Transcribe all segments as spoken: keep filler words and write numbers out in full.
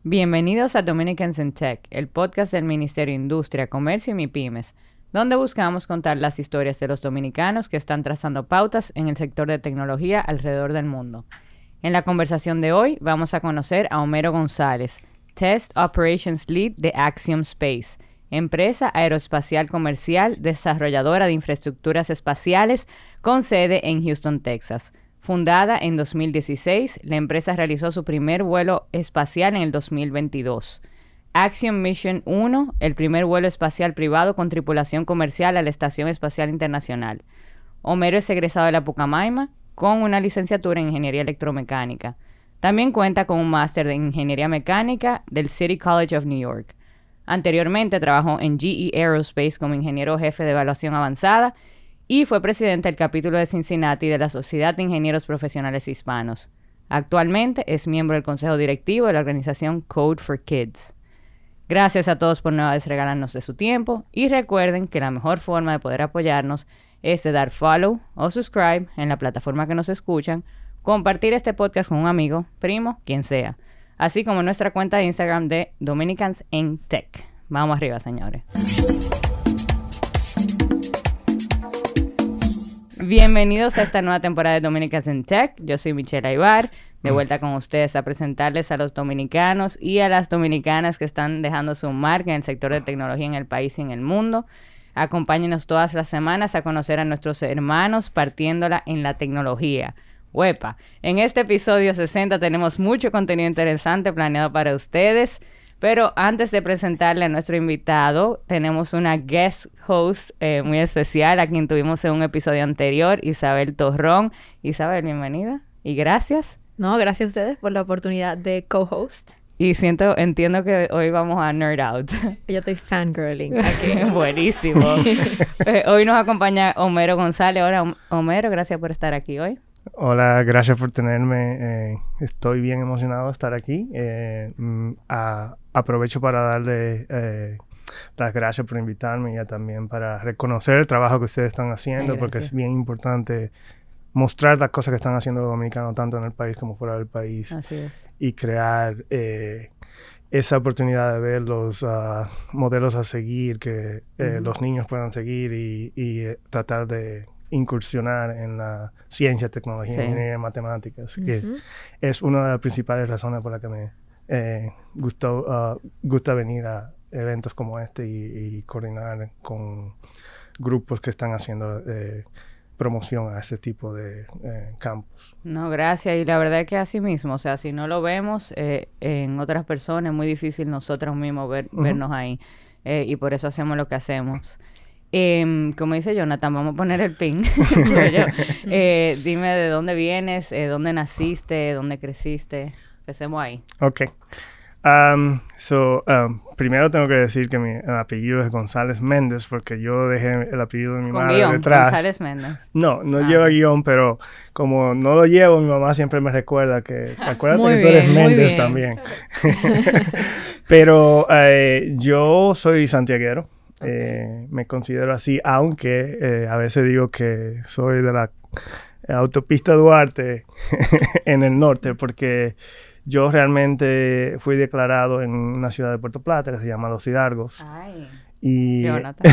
Bienvenidos a Dominicans in Tech, el podcast del Ministerio de Industria, Comercio y MIPYMES, donde buscamos contar las historias de los dominicanos que están trazando pautas en el sector de tecnología alrededor del mundo. En la conversación de hoy vamos a conocer a Homero González, Test Operations Lead de Axiom Space, empresa aeroespacial comercial desarrolladora de infraestructuras espaciales con sede en Houston, Texas. Fundada en dos mil dieciséis, la empresa realizó su primer vuelo espacial en el dos mil veintidós. Axiom Mission uno, el primer vuelo espacial privado con tripulación comercial a la Estación Espacial Internacional. Homero es egresado de la Pucamaima con una licenciatura en Ingeniería Electromecánica. También cuenta con un máster de Ingeniería Mecánica del City College of New York. Anteriormente trabajó en G E Aerospace como ingeniero jefe de evaluación avanzada y fue presidente del capítulo de Cincinnati de la Sociedad de Ingenieros Profesionales Hispanos. Actualmente es miembro del consejo directivo de la organización Code for Kids. Gracias a todos por una vez regalarnos de su tiempo y recuerden que la mejor forma de poder apoyarnos es de dar follow o subscribe en la plataforma que nos escuchan, compartir este podcast con un amigo, primo, quien sea, así como nuestra cuenta de Instagram de Dominicans in Tech. Vamos arriba, señores. Bienvenidos a esta nueva temporada de Dominicans in Tech. Yo soy Michelle Aybar, de vuelta con ustedes a presentarles a los dominicanos y a las dominicanas que están dejando su marca en el sector de tecnología en el país y en el mundo. Acompáñenos todas las semanas a conocer a nuestros hermanos partiéndola en la tecnología. Huepa, en este episodio sesenta tenemos mucho contenido interesante planeado para ustedes. Pero antes de presentarle a nuestro invitado, tenemos una guest host eh, muy especial, a quien tuvimos en un episodio anterior, Isabel Torrón. Isabel, bienvenida y gracias. No, gracias a ustedes por la oportunidad de co-host. Y siento, entiendo que hoy vamos a nerd out. Yo estoy fangirling aquí. Buenísimo. eh, hoy nos acompaña Homero González. Hola, Homero, gracias por estar aquí hoy. Hola, gracias por tenerme. Eh, estoy bien emocionado de estar aquí. Eh, a, aprovecho para darle eh, las gracias por invitarme y también para reconocer el trabajo que ustedes están haciendo, Ay, porque es bien importante mostrar las cosas que están haciendo los dominicanos tanto en el país como fuera del país. Así es. Y crear eh, esa oportunidad de ver los uh, modelos a seguir, que eh, uh-huh. los niños puedan seguir y, y eh, tratar de incursionar en la ciencia, tecnología, sí. ingeniería y matemáticas, uh-huh. que es, es una de las principales razones por las que me eh, gustó, uh, gusta venir a eventos como este y, y coordinar con grupos que están haciendo eh, promoción a este tipo de eh, campus. No, gracias. Y la verdad es que así mismo, o sea, si no lo vemos eh, en otras personas, es muy difícil nosotros mismos ver, uh-huh. vernos ahí. Eh, y por eso hacemos lo que hacemos. Eh, como dice Jonathan, vamos a poner el pin. eh, dime de dónde vienes, eh, dónde naciste, dónde creciste. Empecemos ahí. Ok. Um, so, um, primero tengo que decir que mi apellido es González Méndez, porque yo dejé el apellido de mi Con madre guión, detrás. González Méndez. No, no ah. lleva guión, pero como no lo llevo, mi mamá siempre me recuerda que acuérdate muy que bien, tú eres Méndez bien. también. Pero eh, yo soy santiaguero. Okay. Eh, me considero así, aunque eh, a veces digo que soy de la autopista Duarte en el norte, porque yo realmente fui declarado en una ciudad de Puerto Plata que se llama Los Hidalgos. Ay, y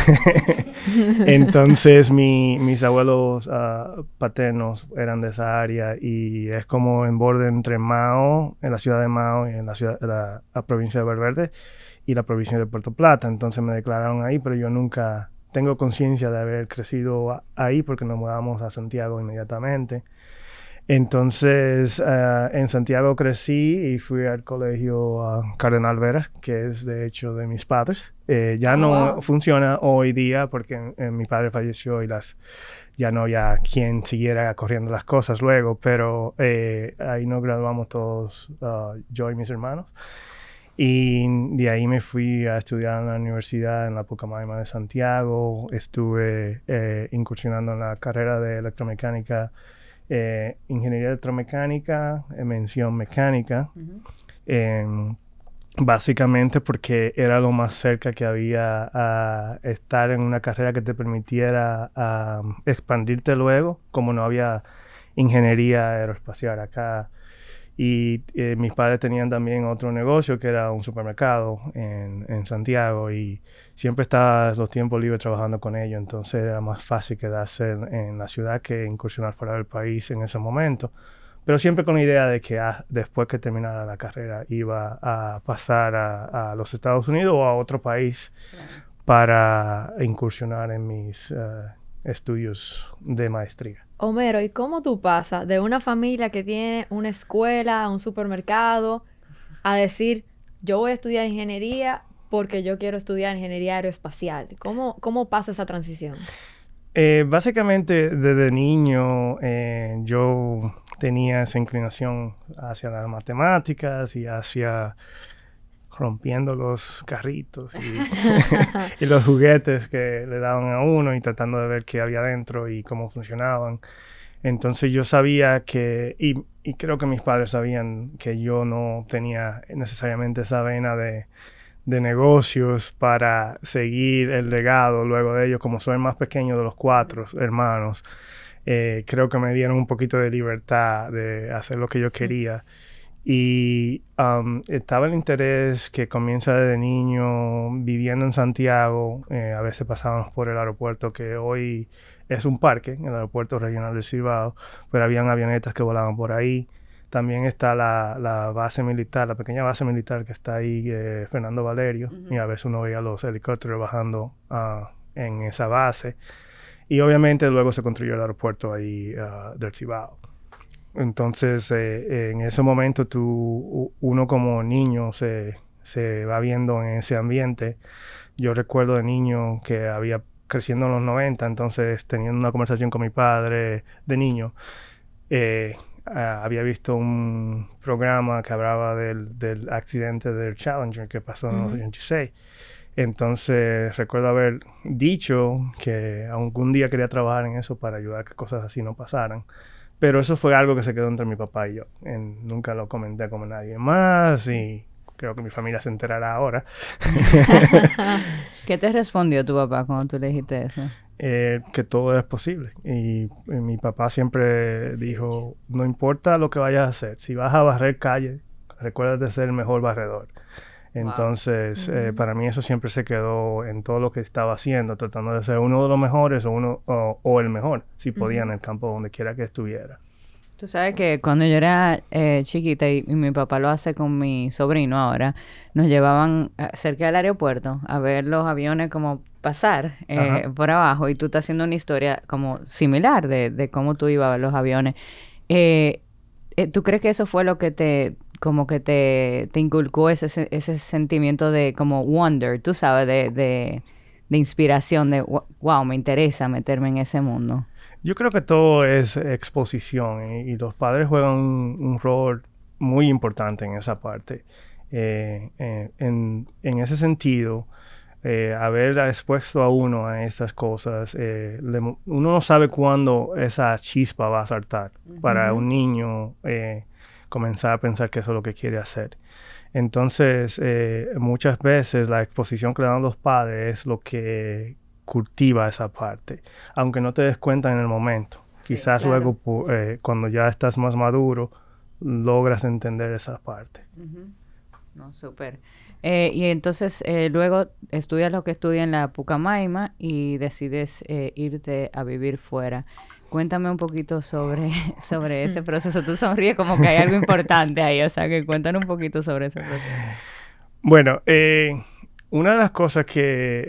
entonces mi, mis abuelos uh, paternos eran de esa área y es como en borde entre Mao, en la ciudad de Mao y en la, ciudad, la, la provincia de Valverde y la provincia de Puerto Plata. Entonces me declararon ahí, pero yo nunca tengo conciencia de haber crecido a, ahí porque nos mudamos a Santiago inmediatamente. Entonces, uh, en Santiago crecí y fui al colegio uh, Cardenal Veras, que es de hecho de mis padres. Eh, ya oh, no wow. funciona hoy día porque eh, mi padre falleció y las, ya no había quien siguiera corriendo las cosas luego, pero eh, ahí nos graduamos todos, uh, yo y mis hermanos. Y de ahí me fui a estudiar en la universidad en la Pucamaima de Santiago. Estuve eh, incursionando en la carrera de electromecánica, eh, ingeniería electromecánica, eh, mención mecánica. Uh-huh. eh, básicamente porque era lo más cerca que había a estar en una carrera que te permitiera a expandirte luego, como no había ingeniería aeroespacial acá. Y eh, mis padres tenían también otro negocio que era un supermercado en, en Santiago y siempre estaba los tiempos libres trabajando con ellos, entonces era más fácil quedarse en, en la ciudad que incursionar fuera del país en ese momento. Pero siempre con la idea de que ah, después que terminara la carrera iba a pasar a, a los Estados Unidos o a otro país para incursionar en mis uh, estudios de maestría. Homero, ¿y cómo tú pasas de una familia que tiene una escuela, un supermercado, a decir, yo voy a estudiar ingeniería porque yo quiero estudiar ingeniería aeroespacial? ¿Cómo, cómo pasa esa transición? Eh, básicamente, desde niño eh, yo tenía esa inclinación hacia las matemáticas y hacia rompiendo los carritos y, y los juguetes que le daban a uno y tratando de ver qué había dentro y cómo funcionaban. Entonces yo sabía que, y, y creo que mis padres sabían que yo no tenía necesariamente esa vena de, de negocios para seguir el legado luego de ellos. Como soy el más pequeño de los cuatro hermanos, eh, creo que me dieron un poquito de libertad de hacer lo que yo quería. Y um, estaba el interés que comienza desde niño viviendo en Santiago. Eh, a veces pasábamos por el aeropuerto que hoy es un parque, el aeropuerto regional del Cibao, pero habían avionetas que volaban por ahí. También está la, la base militar, la pequeña base militar que está ahí, eh, Fernando Valerio, uh-huh. Y a veces uno veía los helicópteros bajando uh, en esa base. Y obviamente luego se construyó el aeropuerto ahí uh, del Cibao. Entonces, eh, en ese momento tú, uno como niño se, se va viendo en ese ambiente. Yo recuerdo de niño que había creciendo en los noventa, entonces teniendo una conversación con mi padre de niño, eh, uh, había visto un programa que hablaba del, del accidente del Challenger que pasó en uh-huh. los ochenta y seis. Entonces, recuerdo haber dicho que algún día quería trabajar en eso para ayudar a que cosas así no pasaran. Pero eso fue algo que se quedó entre mi papá y yo. En, nunca lo comenté con nadie más y creo que mi familia se enterará ahora. ¿Qué te respondió tu papá cuando tú le dijiste eso? Eh, que todo es posible. Y, y mi papá siempre sí. dijo, no importa lo que vayas a hacer. Si vas a barrer calle, recuerda de ser el mejor barredor. Entonces, wow. eh, para mí eso siempre se quedó en todo lo que estaba haciendo, tratando de ser uno de los mejores o uno o, o el mejor, si podía, uh-huh. en el campo donde quiera que estuviera. Tú sabes que cuando yo era eh, chiquita y, y mi papá lo hace con mi sobrino ahora, nos llevaban a, cerca del aeropuerto a ver los aviones como pasar eh, por abajo y tú estás haciendo una historia como similar de, de cómo tú ibas a ver los aviones. Eh, eh, ¿Tú crees que eso fue lo que te... como que te, te inculcó ese, ese sentimiento de como wonder, tú sabes, de, de, de inspiración, de wow, me interesa meterme en ese mundo? Yo creo que todo es exposición y, y los padres juegan un, un rol muy importante en esa parte. Eh, eh, en, en ese sentido, eh, haber expuesto a uno a estas cosas, eh, le, uno no sabe cuándo esa chispa va a saltar. Uh-huh. Para un niño... Eh, comenzar a pensar que eso es lo que quiere hacer. Entonces, eh, muchas veces la exposición que le dan los padres es lo que cultiva esa parte, aunque no te des cuenta en el momento. Sí, Quizás claro. luego, eh, cuando ya estás más maduro, logras entender esa parte. Uh-huh. No, súper. Eh, y entonces, eh, luego estudias lo que estudias en la Pucamaima y decides eh, irte a vivir fuera. Cuéntame un poquito sobre, sobre ese proceso. Tú sonríes como que hay algo importante ahí, o sea, que cuéntanos un poquito sobre ese proceso. Bueno, eh, una de las cosas que...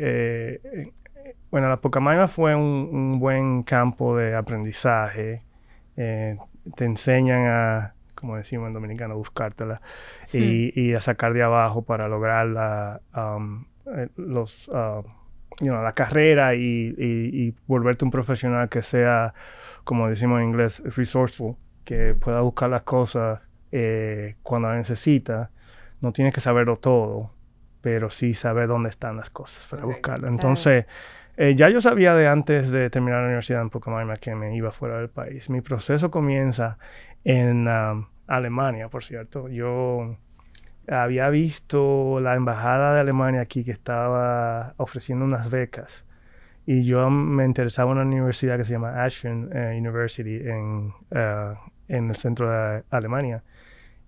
Eh, bueno, la Pucamaima fue un, un buen campo de aprendizaje. Eh, te enseñan a, como decimos en dominicano, buscártela sí. y, y a sacar de abajo para lograr la, um, los... Uh, You know, la carrera y, y, y volverte un profesional que sea, como decimos en inglés, resourceful, que pueda buscar las cosas eh, cuando las necesita. No tienes que saberlo todo, pero sí saber dónde están las cosas para okay. buscarlas. Entonces, eh, ya yo sabía de antes de terminar la universidad en Pucamaima que me iba fuera del país. Mi proceso comienza en um, Alemania, por cierto. Yo... había visto la embajada de Alemania aquí que estaba ofreciendo unas becas y yo me interesaba en una universidad que se llama Aachen uh, University en, uh, en el centro de Alemania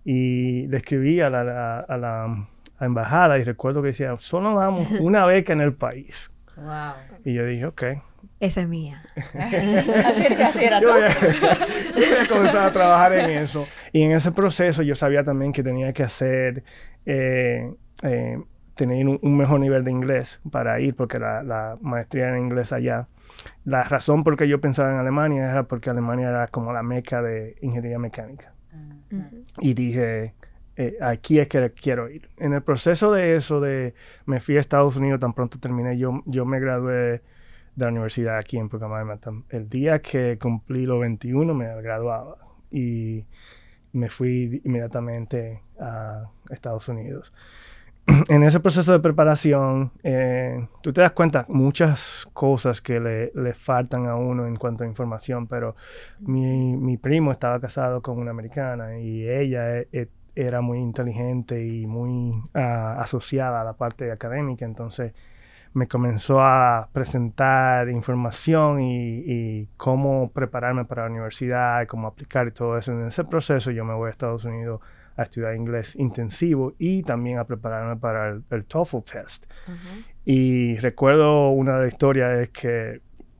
Y le escribí a la, la- a la, a la embajada y recuerdo que decía, solo damos una beca en el país. Wow. Y yo dije, ok. Esa es mía. así, así era Yo todo. voy, a, yo voy a comenzar a trabajar en eso. Y en ese proceso yo sabía también que tenía que hacer, eh, eh, tener un, un mejor nivel de inglés para ir, porque la, la maestría en inglés allá. La razón por que yo pensaba en Alemania era porque Alemania era como la meca de ingeniería mecánica. Ujú. Y dije, eh, aquí es que quiero ir. En el proceso de eso, de me fui a Estados Unidos, tan pronto terminé, yo, yo me gradué de la universidad aquí en Pucamaima. El día que cumplí los veintiuno me graduaba y me fui inmediatamente a Estados Unidos. En ese proceso de preparación, eh, tú te das cuenta muchas cosas que le, le faltan a uno en cuanto a información, pero mi, mi primo estaba casado con una americana y ella e- e- era muy inteligente y muy ah, asociada a la parte académica, entonces me comenzó a presentar información y, y cómo prepararme para la universidad, cómo aplicar y todo eso. En ese proceso yo me voy a Estados Unidos a estudiar inglés intensivo y también a prepararme para el, el TOEFL test. Ujú. Y recuerdo una de las historias es que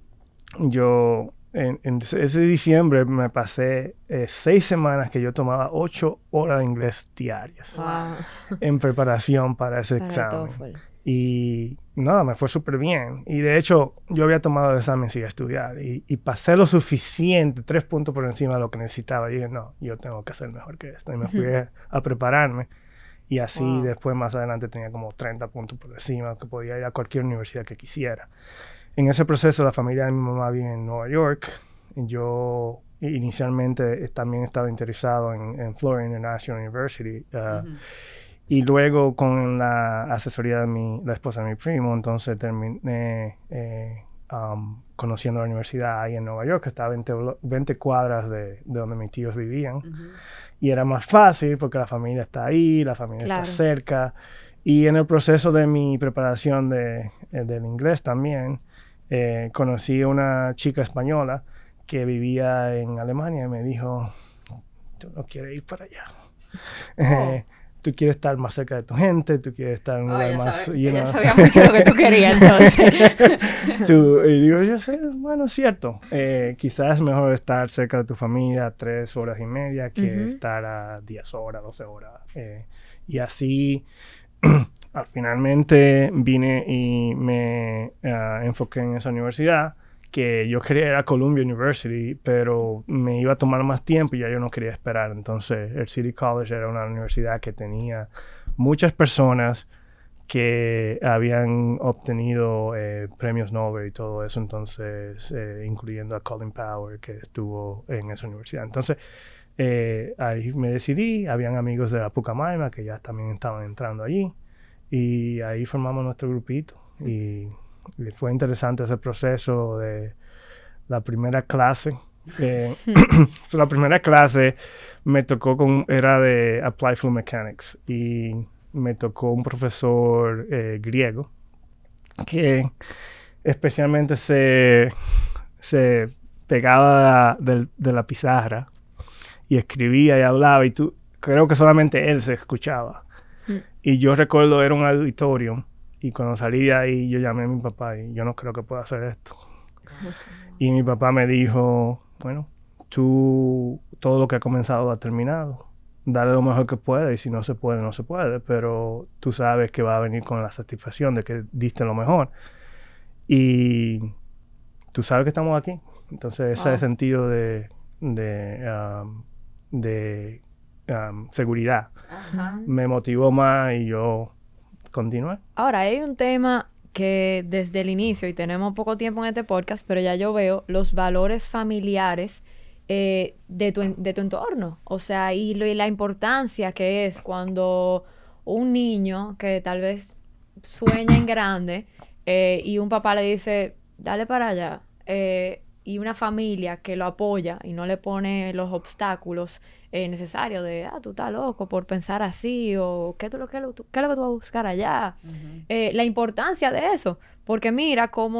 yo en, en ese diciembre me pasé eh, seis semanas que yo tomaba ocho horas de inglés diarias Wow. en preparación para ese Para el examen. TOEFL. Y nada, me fue súper bien. Y de hecho, yo había tomado el examen sin estudiar. Y, y pasé lo suficiente, tres puntos por encima de lo que necesitaba. Y dije, no, yo tengo que hacer mejor que esto. Y me fui a, a prepararme. Y así Wow. después, más adelante, tenía como treinta puntos por encima, que podía ir a cualquier universidad que quisiera. En ese proceso, la familia de mi mamá vive en Nueva York. Y yo inicialmente eh, también estaba interesado en, en Florida International University. Uh, Ujú. Y luego con la asesoría de mi, la esposa de mi primo, entonces terminé eh, um, conociendo la universidad ahí en Nueva York, que estaba a veinte, veinte cuadras de, de donde mis tíos vivían. Ujú. Y era más fácil porque la familia está ahí, la familia Claro. está cerca. Y en el proceso de mi preparación de, eh, del inglés también, eh, conocí a una chica española que vivía en Alemania y me dijo, tú no quieres ir para allá. Eh, tú quieres estar más cerca de tu gente, tú quieres estar en un Oh, lugar ella, más... sabe- you ella know. sabía mucho lo que tú querías, entonces. Tú- y digo, yo sé, bueno, es cierto. Eh, quizás es mejor estar cerca de tu familia a tres horas y media que Ujú. estar a diez horas, doce horas. Eh, y así, al finalmente vine y me ah, enfoqué en esa universidad, que yo quería ir a Columbia University, pero me iba a tomar más tiempo y ya yo no quería esperar. Entonces, el City College era una universidad que tenía muchas personas que habían obtenido eh, premios Nobel y todo eso, entonces, eh, incluyendo a Colin Powell, que estuvo en esa universidad. Entonces, eh, ahí me decidí, habían amigos de la Pucamaima que ya también estaban entrando allí, y ahí formamos nuestro grupito. Y, y fue interesante ese proceso de la primera clase. Eh, so, la primera clase me tocó con, era de Applied Fluid Mechanics, y me tocó un profesor eh, griego que especialmente se, se pegaba de, de la pizarra y escribía y hablaba, y tú, creo que solamente él se escuchaba. Mm. Y yo recuerdo, era un auditorio, y cuando salí de ahí yo llamé a mi papá y yo no creo que pueda hacer esto. Y mi papá me dijo, bueno, tú todo lo que ha comenzado ha terminado. Dale lo mejor que pueda, y si no se puede, no se puede, pero tú sabes que va a venir con la satisfacción de que diste lo mejor. Y tú sabes que estamos aquí. Entonces ese Wow. sentido de, de, um, de um, seguridad Ajá. me motivó más y yo continué. Ahora, hay un tema que desde el inicio, y tenemos poco tiempo en este podcast, pero ya yo veo los valores familiares eh, de, tu, en- de tu entorno. O sea, y, lo, y la importancia que es cuando un niño que tal vez sueña en grande eh, y un papá le dice, dale para allá, eh, y una familia que lo apoya y no le pone los obstáculos eh, necesarios de, ah, tú estás loco por pensar así, o qué, tú, lo, qué, lo- tú- qué es lo que tú vas a buscar allá. Ujú. Eh, la importancia de eso, porque mira cómo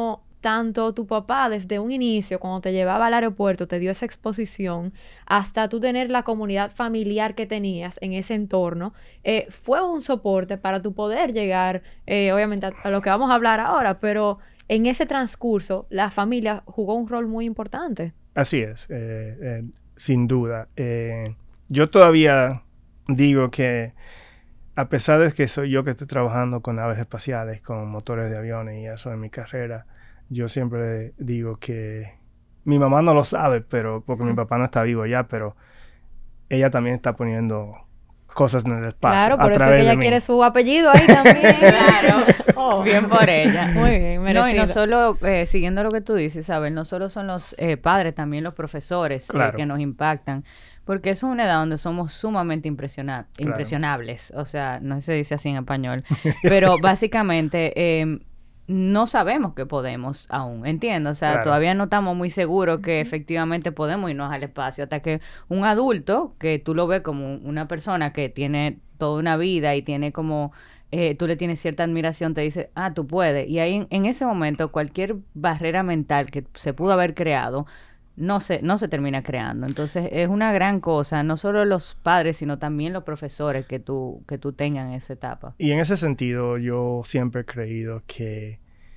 tanto tu papá desde un inicio, cuando te llevaba al aeropuerto, te dio esa exposición, hasta tú tener la comunidad familiar que tenías en ese entorno, eh, fue un soporte para tu poder llegar, eh, obviamente, a, a lo que vamos a hablar ahora, pero en ese transcurso, la familia jugó un rol muy importante. Así es, eh, eh, sin duda. Eh, yo todavía digo que, a pesar de que soy yo que estoy trabajando con naves espaciales, con motores de aviones y eso en mi carrera, yo siempre digo que mi mamá no lo sabe, pero porque mi papá no está vivo ya, pero ella también está poniendo cosas en el espacio. Claro, por a eso es través que ella de mí. quiere su apellido ahí también. Claro, Oh. bien por ella. Muy bien, merecido. No, y no solo, eh, siguiendo lo que tú dices, ¿sabes? No solo son los eh, padres, también los profesores eh, Claro. que nos impactan. Porque eso es una edad donde somos sumamente impresiona- Claro. impresionables. O sea, no sé si se dice así en español. Pero básicamente eh, no sabemos que podemos aún, ¿entiendes? O sea, Claro. todavía no estamos muy seguros que efectivamente podemos irnos al espacio. Hasta que un adulto, que tú lo ves como una persona que tiene toda una vida y tiene como... Eh, tú le tienes cierta admiración, te dice, ah, tú puedes. Y ahí en, en ese momento cualquier barrera mental que se pudo haber creado no se, no se termina creando. Entonces es una gran cosa, no solo los padres, sino también los profesores que tú, que tú tengan en esa etapa. Y en ese sentido, yo siempre he creído que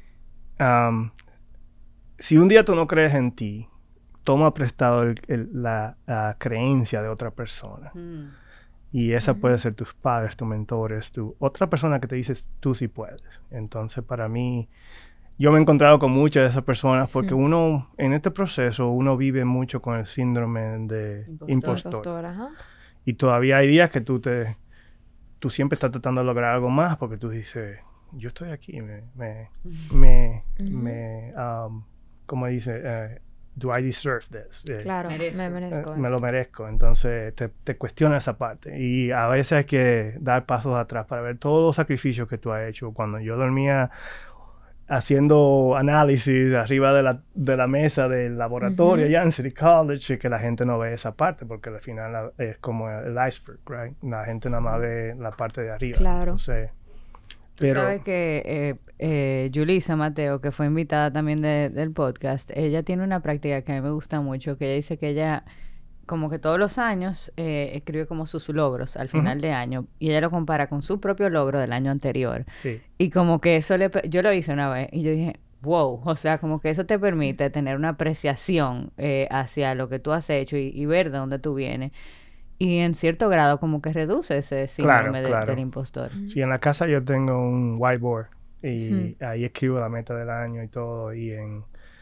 um, si un día tú no crees en ti, toma prestado el- el- la, la creencia de otra persona. Mm. Y esa puede ser tus padres, tus mentores, tu, otra persona que te dice, tú sí puedes. Entonces, para mí, yo me he encontrado con muchas de esas personas porque Sí. uno, en este proceso, uno vive mucho con el síndrome de Impostor. impostor. Impostor, ajá. Y todavía hay días que tú te, tú siempre estás tratando de lograr algo más porque tú dices, yo estoy aquí, me, me, me, Ujú. me um, ¿cómo dice? Eh, do I deserve this? Eh, Claro, Merezco. me eh, merezco me lo esto. merezco. Entonces te, te cuestiona esa parte. Y a veces hay que dar pasos atrás para ver todos los sacrificios que tú has hecho. Cuando yo dormía haciendo análisis arriba de la, de la mesa del laboratorio Ujú. allá en City College, y que la gente no ve esa parte porque al final la- es como el iceberg, right? La gente nada más ve la parte de arriba. Claro. Entonces, Tú pero sabes que eh, eh, Yulisa Mateo, que fue invitada también de- del podcast, ella tiene una práctica que a mí me gusta mucho, que ella dice que ella, como que todos los años, eh, escribe como sus logros al final de año, y ella lo compara con su propio logro del año anterior. sí, Y como que eso le... pe- Yo lo hice una vez, y yo dije, wow, o sea, como que eso te permite tener una apreciación eh, hacia lo que tú has hecho y, y ver de dónde tú vienes. Y en cierto grado como que reduce ese síndrome de- claro. del impostor. sí, en la casa yo tengo un whiteboard y Sí. ahí escribo la meta del año y todo y en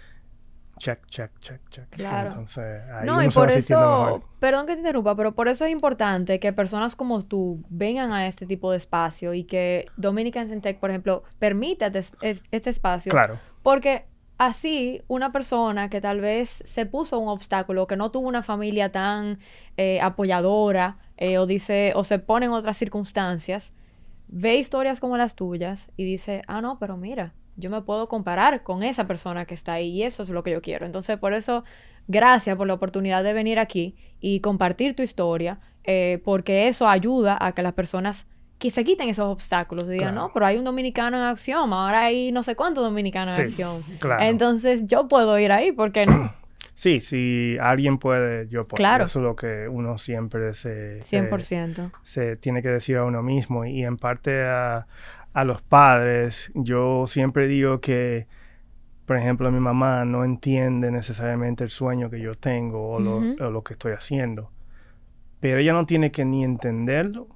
check, check, check, check. Claro. Entonces, ahí No, uno y se va por sintiendo eso, mejor. perdón que te interrumpa, pero por eso es importante que personas como tú vengan a este tipo de espacio y que Dominicans in Tech, por ejemplo, permita este, es- este espacio. Claro, Porque así, una persona que tal vez se puso un obstáculo, que no tuvo una familia tan eh, apoyadora, eh, o dice, o se pone en otras circunstancias, ve historias como las tuyas y dice, ah, no, pero mira, yo me puedo comparar con esa persona que está ahí y eso es lo que yo quiero. Entonces, por eso, gracias por la oportunidad de venir aquí y compartir tu historia, eh, porque eso ayuda a que las personas que se quiten esos obstáculos y digan, Claro. no, pero hay un dominicano en acción, ahora hay no sé cuántos dominicanos en Sí, acción. claro. Entonces, yo puedo ir ahí, ¿por qué no? sí, si alguien puede, yo puedo. Claro. Eso es lo que uno siempre se, cien por eh, ciento. se tiene que decir a uno mismo. Y en parte a, a los padres, yo siempre digo que, por ejemplo, mi mamá no entiende necesariamente el sueño que yo tengo o, lo, Ujú. o lo que estoy haciendo. Pero ella no tiene que ni entenderlo,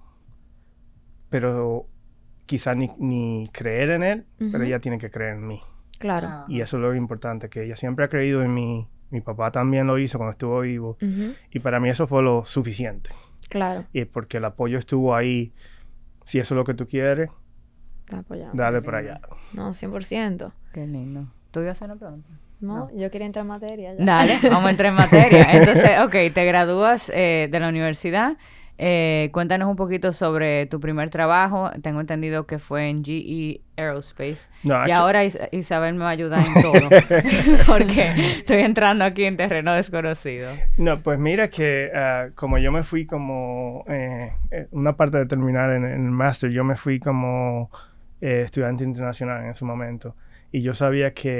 pero quizás ni, ni creer en él, pero Ujú. ella tiene que creer en mí. Claro. Ah. Y eso es lo importante, que ella siempre ha creído en mí. Mi papá también lo hizo cuando estuvo vivo. Ujú. Y para mí eso fue lo suficiente. Claro. Y porque el apoyo estuvo ahí. Si eso es lo que tú quieres, Está apoyado. dale Qué para lindo. allá. No, cien por ciento. Qué lindo. ¿Tú ibas a hacer una pregunta? No, yo quería entrar en materia ya. Dale, vamos a entrar en materia. Entonces, ok, te gradúas eh, de la universidad. Eh, cuéntanos un poquito sobre tu primer trabajo. Tengo entendido que fue en G E Aerospace. No, Y actu- ahora Is- Isabel me va a ayudar en todo. Porque estoy entrando aquí en terreno desconocido. No, pues mira que ah, como yo me fui como eh, eh, una parte de terminar en, en el máster, yo me fui como eh, estudiante internacional en ese momento. Y yo sabía que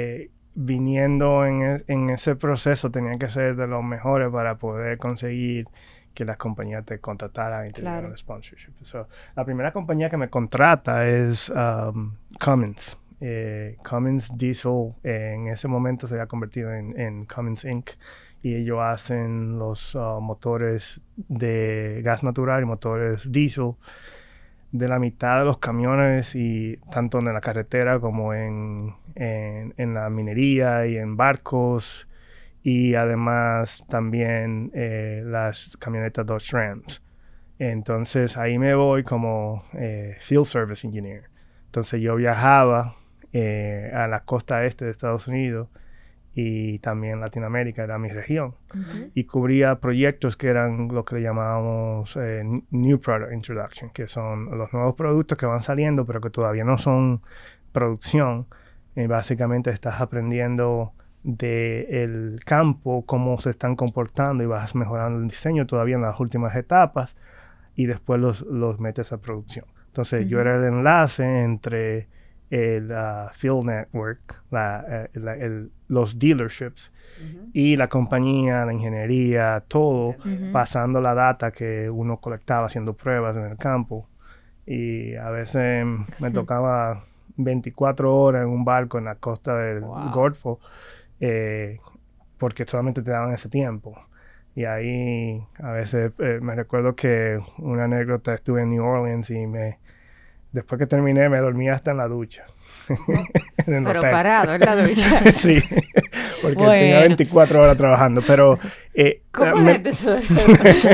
viniendo en, e- en ese proceso tenía que ser de los mejores para poder conseguir que las compañías te contrataran y te Claro. dieran el sponsorship. So, la primera compañía que me contrata es um, Cummins. Eh, Cummins Diesel eh, en ese momento se había convertido en, en Cummins incorporated y ellos hacen los uh, motores de gas natural y motores diesel de la mitad de los camiones, y tanto en la carretera como en, en, en la minería y en barcos, y además también eh, las camionetas Dodge Rams. Entonces ahí me voy como eh, Field Service Engineer. Entonces yo viajaba eh, a la costa este de Estados Unidos y también Latinoamérica, era mi región, Ujú. y cubría proyectos que eran lo que le llamábamos eh, New Product Introduction, que son los nuevos productos que van saliendo pero que todavía no son producción. Y básicamente estás aprendiendo del campo, cómo se están comportando, y vas mejorando el diseño todavía en las últimas etapas, y después los, los metes a producción. Entonces yo Ujú. era el enlace entre el uh, Field Network, la, eh, la- el- los dealerships, y la compañía, la ingeniería, todo, Ujú. pasando la data que uno colectaba haciendo pruebas en el campo. Y a veces me tocaba veinticuatro horas en un barco en la costa del Wow. Golfo, eh, porque solamente te daban ese tiempo. Y ahí a veces eh, me recuerdo que una anécdota, estuve en New Orleans y me después que terminé me dormí hasta en la ducha. En el Pero hotel. parado en la ducha. Sí, porque tenía Bueno. veinticuatro horas trabajando, pero eh, ¿Cómo me, la gente se duerme?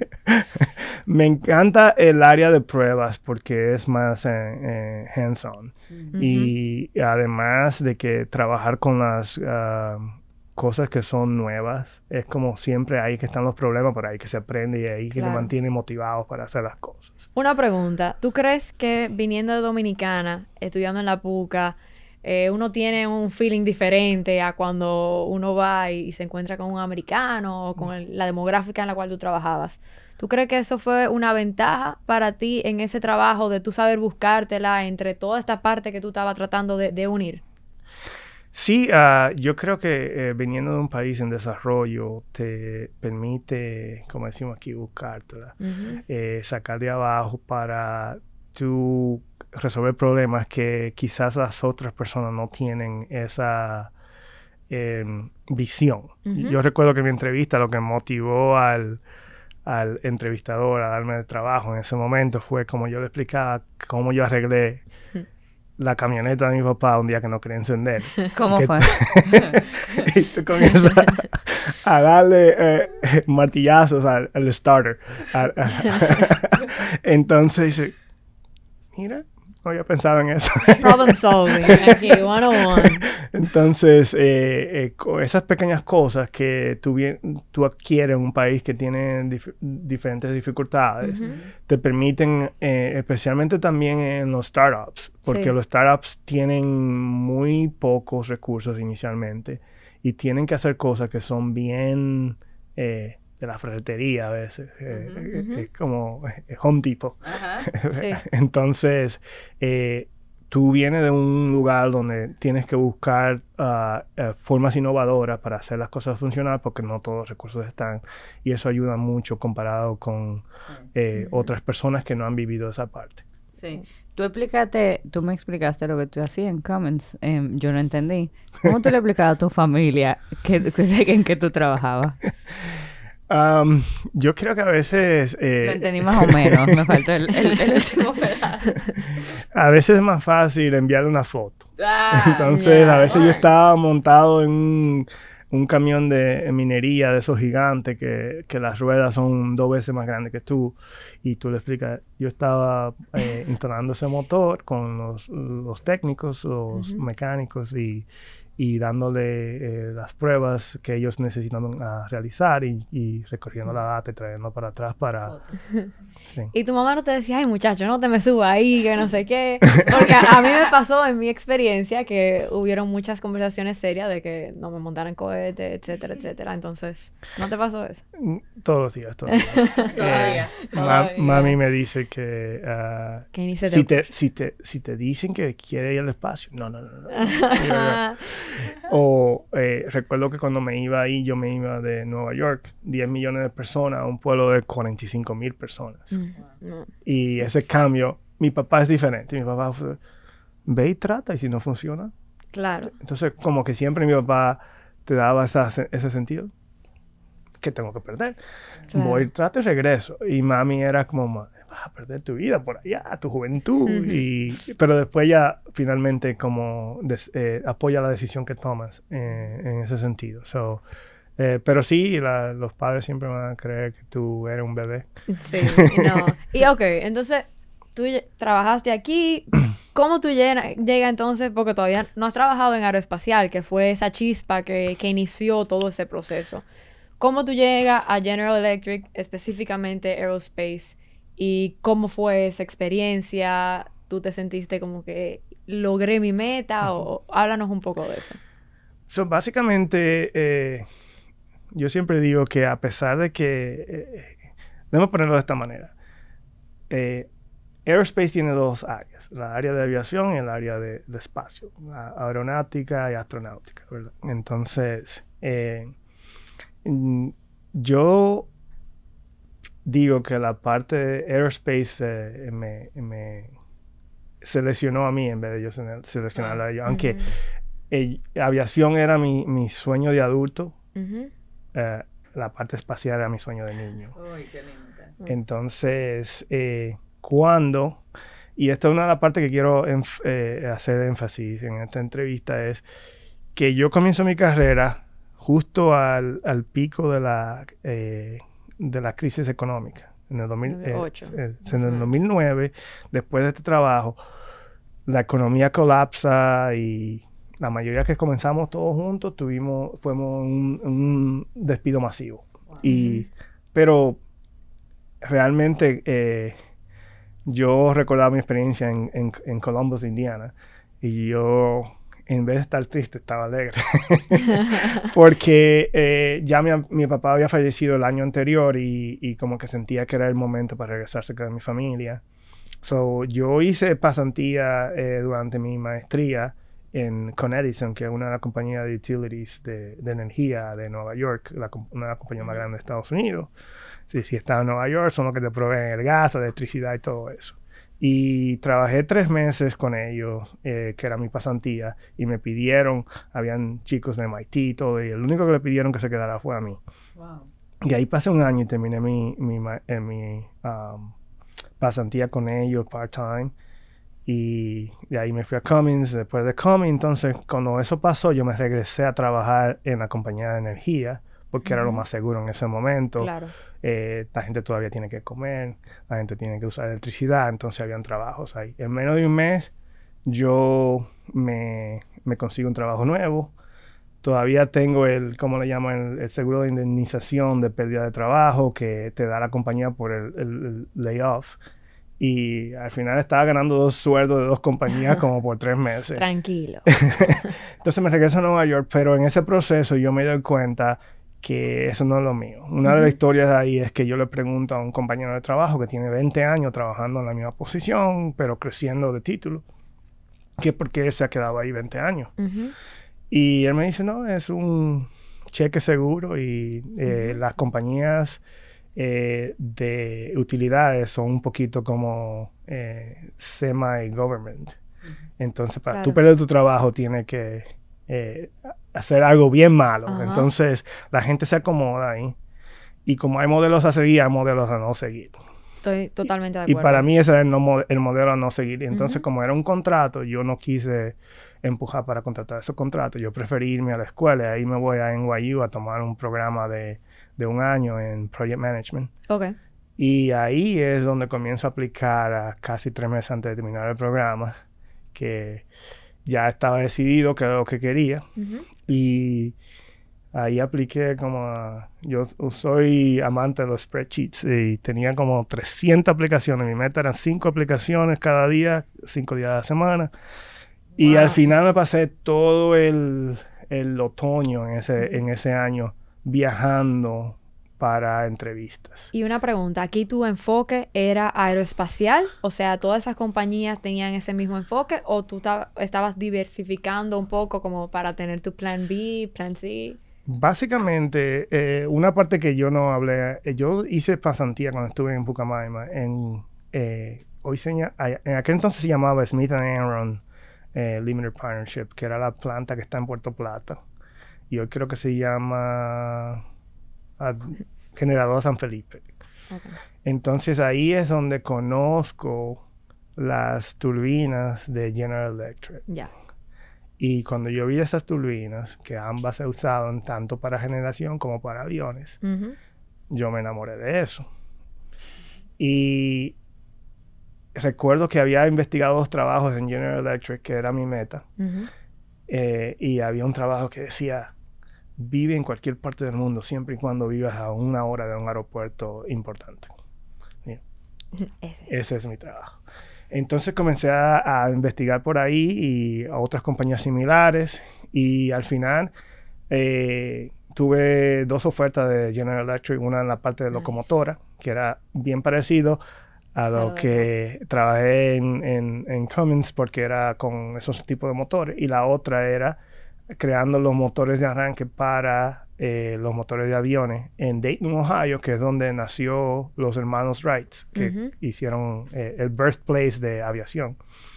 me encanta el área de pruebas porque es más eh, eh, hands-on. Ujú. Y además de que trabajar con las ah, cosas que son nuevas, es como siempre ahí que están los problemas, pero ahí que se aprende y ahí que te Claro. mantiene motivado para hacer las cosas. Una pregunta. ¿Tú crees que viniendo de Dominicana, estudiando en la PUCA, eh, uno tiene un feeling diferente a cuando uno va y, y se encuentra con un americano o con el- la demográfica en la cual tú trabajabas? ¿Tú crees que eso fue una ventaja para ti en ese trabajo de tú saber buscártela entre toda esta parte que tú estabas tratando de, de unir? Sí, ah, yo creo que eh, viniendo de un país en desarrollo te permite, como decimos aquí, buscártela, Ujú. eh, sacar de abajo para tú resolver problemas que quizás las otras personas no tienen esa em, visión. Ujú. Yo recuerdo que en mi entrevista lo que motivó al, al entrevistador a darme el trabajo en ese momento fue como yo le explicaba cómo yo arreglé la camioneta de mi papá un día que no quería encender. ¿Cómo Que- fue? Y tú comienzas a, a darle eh, martillazos al, al starter. A- a- Entonces dice, mira, no había pensado en eso. Problem solving, aquí, ciento uno. Entonces, eh, eh, con esas pequeñas cosas que tú, bien- tú adquieres en un país que tiene dif- diferentes dificultades, Ujú. te permiten, eh, especialmente también en los startups, porque Sí. los startups tienen muy pocos recursos inicialmente y tienen que hacer cosas que son bien eh, de la ferretería a veces, eh, Ujú, eh, ujú. eh, como eh, Home Depot. Ajá. Sí. Entonces, eh, tú vienes de un lugar donde tienes que buscar ah, eh, formas innovadoras para hacer las cosas funcionar porque no todos los recursos están, y eso ayuda mucho comparado con eh, Ujú. otras personas que no han vivido esa parte. Sí. Tú explicaste, tú me explicaste lo que tú hacías en Comments. em, yo no entendí. ¿Cómo tú le explicabas a tu familia que, que- en que tú trabajabas? Um, yo creo que a veces... eh, Lo entendí más o menos. Me faltó el, el- el último pedazo. a veces es más fácil enviarle una foto. Ah, Entonces, ya. a veces yo Alright. estaba montado en un, un camión de minería de esos gigantes que, que las ruedas son dos veces más grandes que tú, y tú le explicas, yo estaba eh, instalando ese motor con los, los técnicos, los Ujú. mecánicos, y, y dándole eh, las pruebas que ellos necesitan ah, realizar, y, y recogiendo la data y trayendo para atrás para... Sí. Y tu mamá no te decía, ay muchacho, no te me subas ahí, que no sé qué. Porque a, a mí me pasó en mi experiencia que hubieron muchas conversaciones serias de que no me montaran cohetes, etcétera, etcétera. Entonces, ¿no te pasó eso? Mm, Todos los días, todos los días. Todavía, Eh, ma- todavía. mami me dice que, uh, que ni se si, te... te, si, te, si te dicen que quiere ir al espacio, no, no, no. no, no. O eh, recuerdo que cuando me iba ahí, yo me iba de Nueva York, diez millones de personas a un pueblo de cuarenta y cinco mil personas. Mm, no. Y ese cambio, mi papá es diferente. Mi papá fue, ve y trata, y si no funciona. Claro. Entonces, como que siempre mi papá te daba esa, ese sentido. ¿Qué tengo que perder? Claro. Voy, trato y regreso. Y mami era como, vas a perder tu vida por allá, tu juventud. Uh-huh. y, pero después ya finalmente como des, eh, apoya la decisión que tomas eh, en ese sentido. So, eh, pero sí, la, los padres siempre van a creer que tú eres un bebé. Sí, no. Y ok, entonces tú trabajaste aquí. ¿Cómo tú llegas llega entonces? Porque todavía no has trabajado en aeroespacial, que fue esa chispa que, que inició todo ese proceso. ¿Cómo tú llegas a General Electric, específicamente Aerospace? ¿Y cómo fue esa experiencia? ¿Tú te sentiste como que logré mi meta? Uh-huh. O háblanos un poco de eso. So, básicamente, eh, yo siempre digo que a pesar de que... Eh, déjame ponerlo de esta manera. Eh, Aerospace tiene dos áreas. La área de aviación y el área de, de espacio. Aeronáutica y astronáutica, ¿verdad? Entonces... Eh, yo digo que la parte de aerospace eh, me, me seleccionó a mí en vez de yo seleccionarla a ellos. Aunque uh-huh. eh, aviación era mi, mi sueño de adulto, uh-huh. eh, la parte espacial era mi sueño de niño. Uy, qué linda. Entonces, eh, cuando, y esta es una de las partes que quiero enf- eh, hacer énfasis en esta entrevista, es que yo comienzo mi carrera justo al, al pico de la, eh, de la crisis económica. En el, dos mil ocho, eh, eh, en el dos mil nueve, después de este trabajo, la economía colapsa y la mayoría que comenzamos todos juntos tuvimos, fuimos un, un despido masivo. Wow. Y, pero realmente eh, yo recordaba mi experiencia en, en, en Columbus, Indiana, y yo... en vez de estar triste, estaba alegre. Porque eh, ya mi, mi papá había fallecido el año anterior y, y como que sentía que era el momento para regresarse con mi familia. So, yo hice pasantía eh, durante mi maestría en Con Edison, que es una compañía de utilities de, de energía de Nueva York, la, una de las compañías más grandes de Estados Unidos. Si, si estás en Nueva York, son los que te proveen el gas, la electricidad y todo eso. Y trabajé tres meses con ellos, eh, que era mi pasantía, y me pidieron, habían chicos de M I T y todo, y el único que le pidieron que se quedara fue a mí. Wow. Y ahí pasé un año y terminé mi, mi, eh, mi um, pasantía con ellos, part-time, y de ahí me fui a Cummins. Después de Cummins, entonces, cuando eso pasó, yo me regresé a trabajar en la compañía de energía, porque uh-huh. era lo más seguro en ese momento. Claro. Eh, la gente todavía tiene que comer, la gente tiene que usar electricidad, entonces habían trabajos ahí. En menos de un mes yo me, me consigo un trabajo nuevo. Todavía tengo el, ¿cómo le llaman? El, el seguro de indemnización de pérdida de trabajo que te da la compañía por el, el, el layoff. Y al final estaba ganando dos sueldos de dos compañías como por tres meses. Tranquilo. Entonces me regreso a Nueva York, pero en ese proceso yo me doy cuenta que eso no es lo mío. Una uh-huh. de las historias de ahí es que yo le pregunto a un compañero de trabajo que tiene veinte años trabajando en la misma posición, pero creciendo de título, que por qué él se ha quedado ahí veinte años. Uh-huh. Y él me dice, no, es un cheque seguro y eh, uh-huh. las compañías eh, de utilidades son un poquito como eh, semi-government. Uh-huh. Entonces, para claro. tú perder tu trabajo tienes que eh, hacer algo bien malo. Uh-huh. Entonces, la gente se acomoda ahí. Y como hay modelos a seguir, hay modelos a no seguir. Estoy totalmente de acuerdo. Y para mí ese era el, no, el modelo a no seguir. Y entonces, uh-huh. como era un contrato, yo no quise empujar para contratar esos contratos. Yo preferí irme a la escuela. Y ahí me voy a N Y U a tomar un programa de, de un año en Project Management. Okay. Y ahí es donde comienzo a aplicar a casi tres meses antes de terminar el programa, que ya estaba decidido que era lo que quería. Uh-huh. Y ahí apliqué como a, yo soy amante de los spreadsheets y tenía como trescientas aplicaciones. Mi meta eran cinco aplicaciones cada día, cinco días a la semana. Wow. Y al final me pasé todo el, el otoño en ese, uh-huh. en ese año viajando para entrevistas. Y una pregunta, ¿aquí tu enfoque era aeroespacial? O sea, ¿todas esas compañías tenían ese mismo enfoque? ¿O tú estabas diversificando un poco como para tener tu plan B, plan C? Básicamente, eh, una parte que yo no hablé, eh, yo hice pasantía cuando estuve en Pucamaima, en, eh, hoy se, en aquel entonces se llamaba Smith and Aaron eh, Limited Partnership, que era la planta que está en Puerto Plata. Y hoy creo que se llama uh, Generadora San Felipe. Okay. Entonces ahí es donde conozco las turbinas de General Electric. Ya. Yeah. Y cuando yo vi esas turbinas, que ambas se usaban tanto para generación como para aviones, uh-huh. yo me enamoré de eso. Y recuerdo que había investigado dos trabajos en General Electric, que era mi meta. Uh-huh. eh, y había un trabajo que decía, vive en cualquier parte del mundo, siempre y cuando vivas a una hora de un aeropuerto importante. Yeah. Ese. Ese es mi trabajo. Entonces comencé a, a investigar por ahí y a otras compañías similares y al final eh, tuve dos ofertas de General Electric, una en la parte de locomotora, nice. Que era bien parecido a lo que no. trabajé en, en, en Cummins porque era con esos tipos de motores, y la otra era creando los motores de arranque para eh, los motores de aviones en Dayton, Ohio, que es donde nació los hermanos Wright, que uh-huh. hicieron eh, el birthplace de aviación.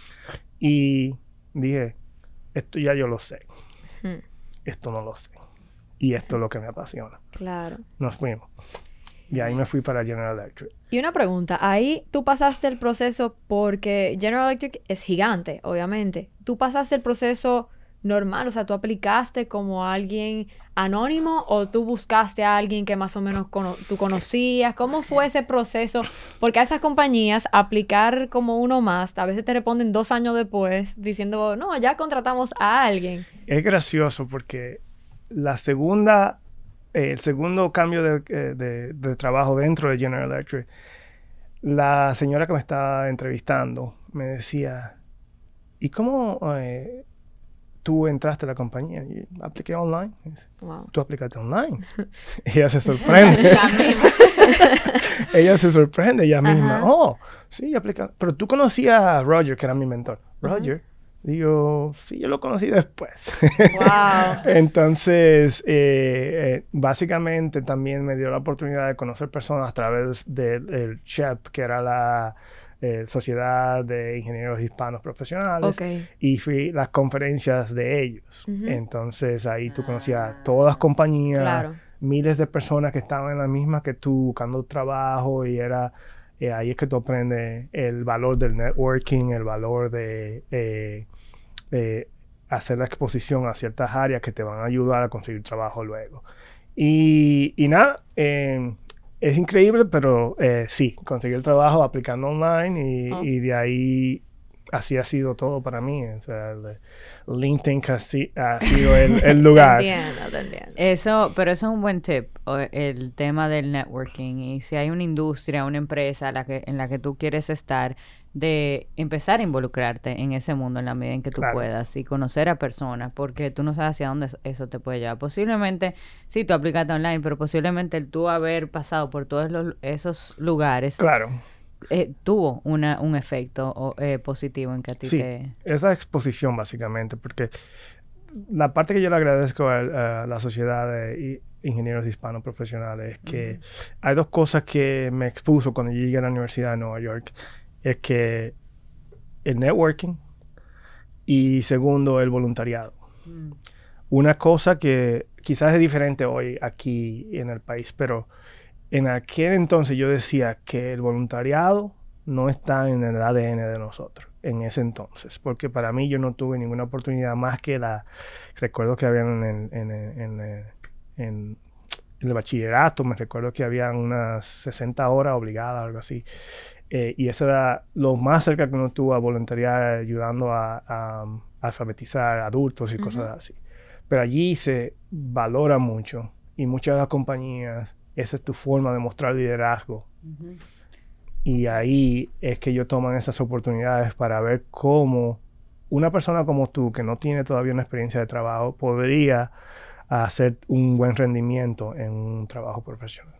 Y dije, esto ya yo lo sé. Uh-huh. Esto no lo sé. Y esto uh-huh. es lo que me apasiona. Claro. Nos fuimos. Y ahí me fui para General Electric. Y una pregunta, ahí tú pasaste el proceso porque General Electric es gigante, obviamente. ¿Tú pasaste el proceso normal? O sea, ¿tú aplicaste como alguien anónimo o tú buscaste a alguien que más o menos cono- tú conocías? ¿Cómo fue ese proceso? Porque a esas compañías aplicar como uno más, a veces te responden dos años después diciendo, no, ya contratamos a alguien. Es gracioso porque la segunda, eh, el segundo cambio de, de, de trabajo dentro de General Electric, la señora que me estaba entrevistando me decía, ¿y cómo... Eh, tú entraste a la compañía? Y apliqué online. Wow. ¿Tú aplicaste online? Ella se sorprende. Ella se sorprende ella misma. Uh-huh. Oh, sí, aplica. Pero tú conocías a Roger, que era mi mentor. Roger. Uh-huh. Digo, sí, yo lo conocí después. Wow. Entonces, eh, eh, básicamente también me dio la oportunidad de conocer personas a través del de, de C H E P, que era la... Eh, Sociedad de Ingenieros Hispanos Profesionales, okay. y fui a las conferencias de ellos. Uh-huh. Entonces ahí tú conocías todas las compañías, claro. miles de personas que estaban en la misma que tú buscando trabajo, y era eh, ahí es que tú aprendes el valor del networking, el valor de eh, eh, hacer la exposición a ciertas áreas que te van a ayudar a conseguir trabajo luego. Y, y nada, eh, es increíble, pero eh, sí, conseguí el trabajo aplicando online y, oh. y de ahí así ha sido todo para mí. O sea, el, LinkedIn casi ha sido el, el lugar. Te entiendo, te entiendo. Eso, pero eso es un buen tip, el tema del networking. Y si hay una industria, una empresa la que, en la que tú quieres estar, de empezar a involucrarte en ese mundo en la medida en que tú claro. puedas y conocer a personas, porque tú no sabes hacia dónde eso te puede llevar. Posiblemente, sí, tú aplicaste online, pero posiblemente el tú haber pasado por todos los, esos lugares claro. eh, tuvo una, un efecto eh, positivo en que a ti sí, te... esa exposición básicamente, porque la parte que yo le agradezco a, a la Sociedad de Ingenieros Hispanos Profesionales es que uh-huh. hay dos cosas que me expuso cuando yo llegué a la Universidad de Nueva York. Es que el networking y segundo, el voluntariado. Mm. Una cosa que quizás es diferente hoy aquí en el país, pero en aquel entonces yo decía que el voluntariado no está en el A D N de nosotros, en ese entonces, porque para mí yo no tuve ninguna oportunidad más que la... Recuerdo que habían en, en, en, en, en, en el bachillerato, me recuerdo que habían unas sesenta horas obligadas, algo así. Eh, y eso era lo más cerca que uno tuvo a voluntariar, ayudando a, a, a alfabetizar adultos y uh-huh. cosas así. Pero allí se valora mucho, y muchas de las compañías, esa es tu forma de mostrar liderazgo. Uh-huh. Y ahí es que ellos toman esas oportunidades para ver cómo una persona como tú, que no tiene todavía una experiencia de trabajo, podría hacer un buen rendimiento en un trabajo profesional.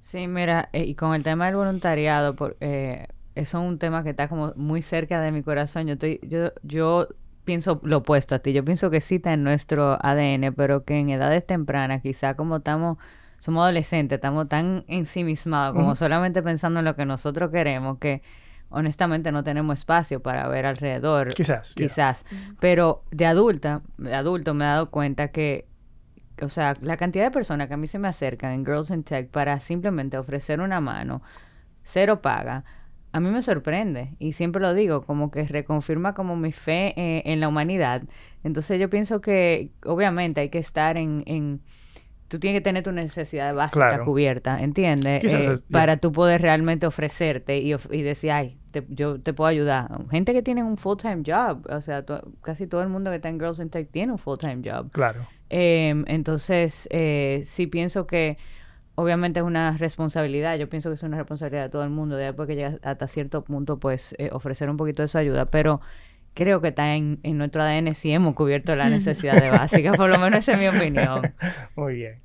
Sí, mira, eh, y con el tema del voluntariado, por, eh, eso es un tema que está como muy cerca de mi corazón. Yo estoy, yo, yo pienso lo opuesto a ti. Yo pienso que sí está en nuestro A D N, pero que en edades tempranas, quizá como estamos, somos adolescentes, estamos tan ensimismados, como Ujú. solamente pensando en lo que nosotros queremos, que honestamente no tenemos espacio para ver alrededor, Quizás, ya. quizás. Pero de adulta, de adulto me he dado cuenta que o sea, la cantidad de personas que a mí se me acercan en Girls in Tech para simplemente ofrecer una mano, cero paga, a mí me sorprende. Y siempre lo digo, como que reconfirma como mi fe eh, en la humanidad. Entonces yo pienso que obviamente hay que estar en... en tú tienes que tener tu necesidad básica Claro. cubierta, ¿entiendes? Quizás, Eh, es- ya. para tú poder realmente ofrecerte y, of- y decir, ay, te- yo te puedo ayudar. Gente que tiene un full-time job, o sea, to- casi todo el mundo que está en Girls in Tech tiene un full-time job. Claro. Eh, entonces, eh, sí pienso que obviamente es una responsabilidad, yo pienso que es una responsabilidad de todo el mundo, de después que llegas hasta cierto punto, pues eh, ofrecer un poquito de su ayuda, pero creo que está en, en nuestro A D N si hemos cubierto las necesidades básicas, por lo menos esa es mi opinión. Muy bien.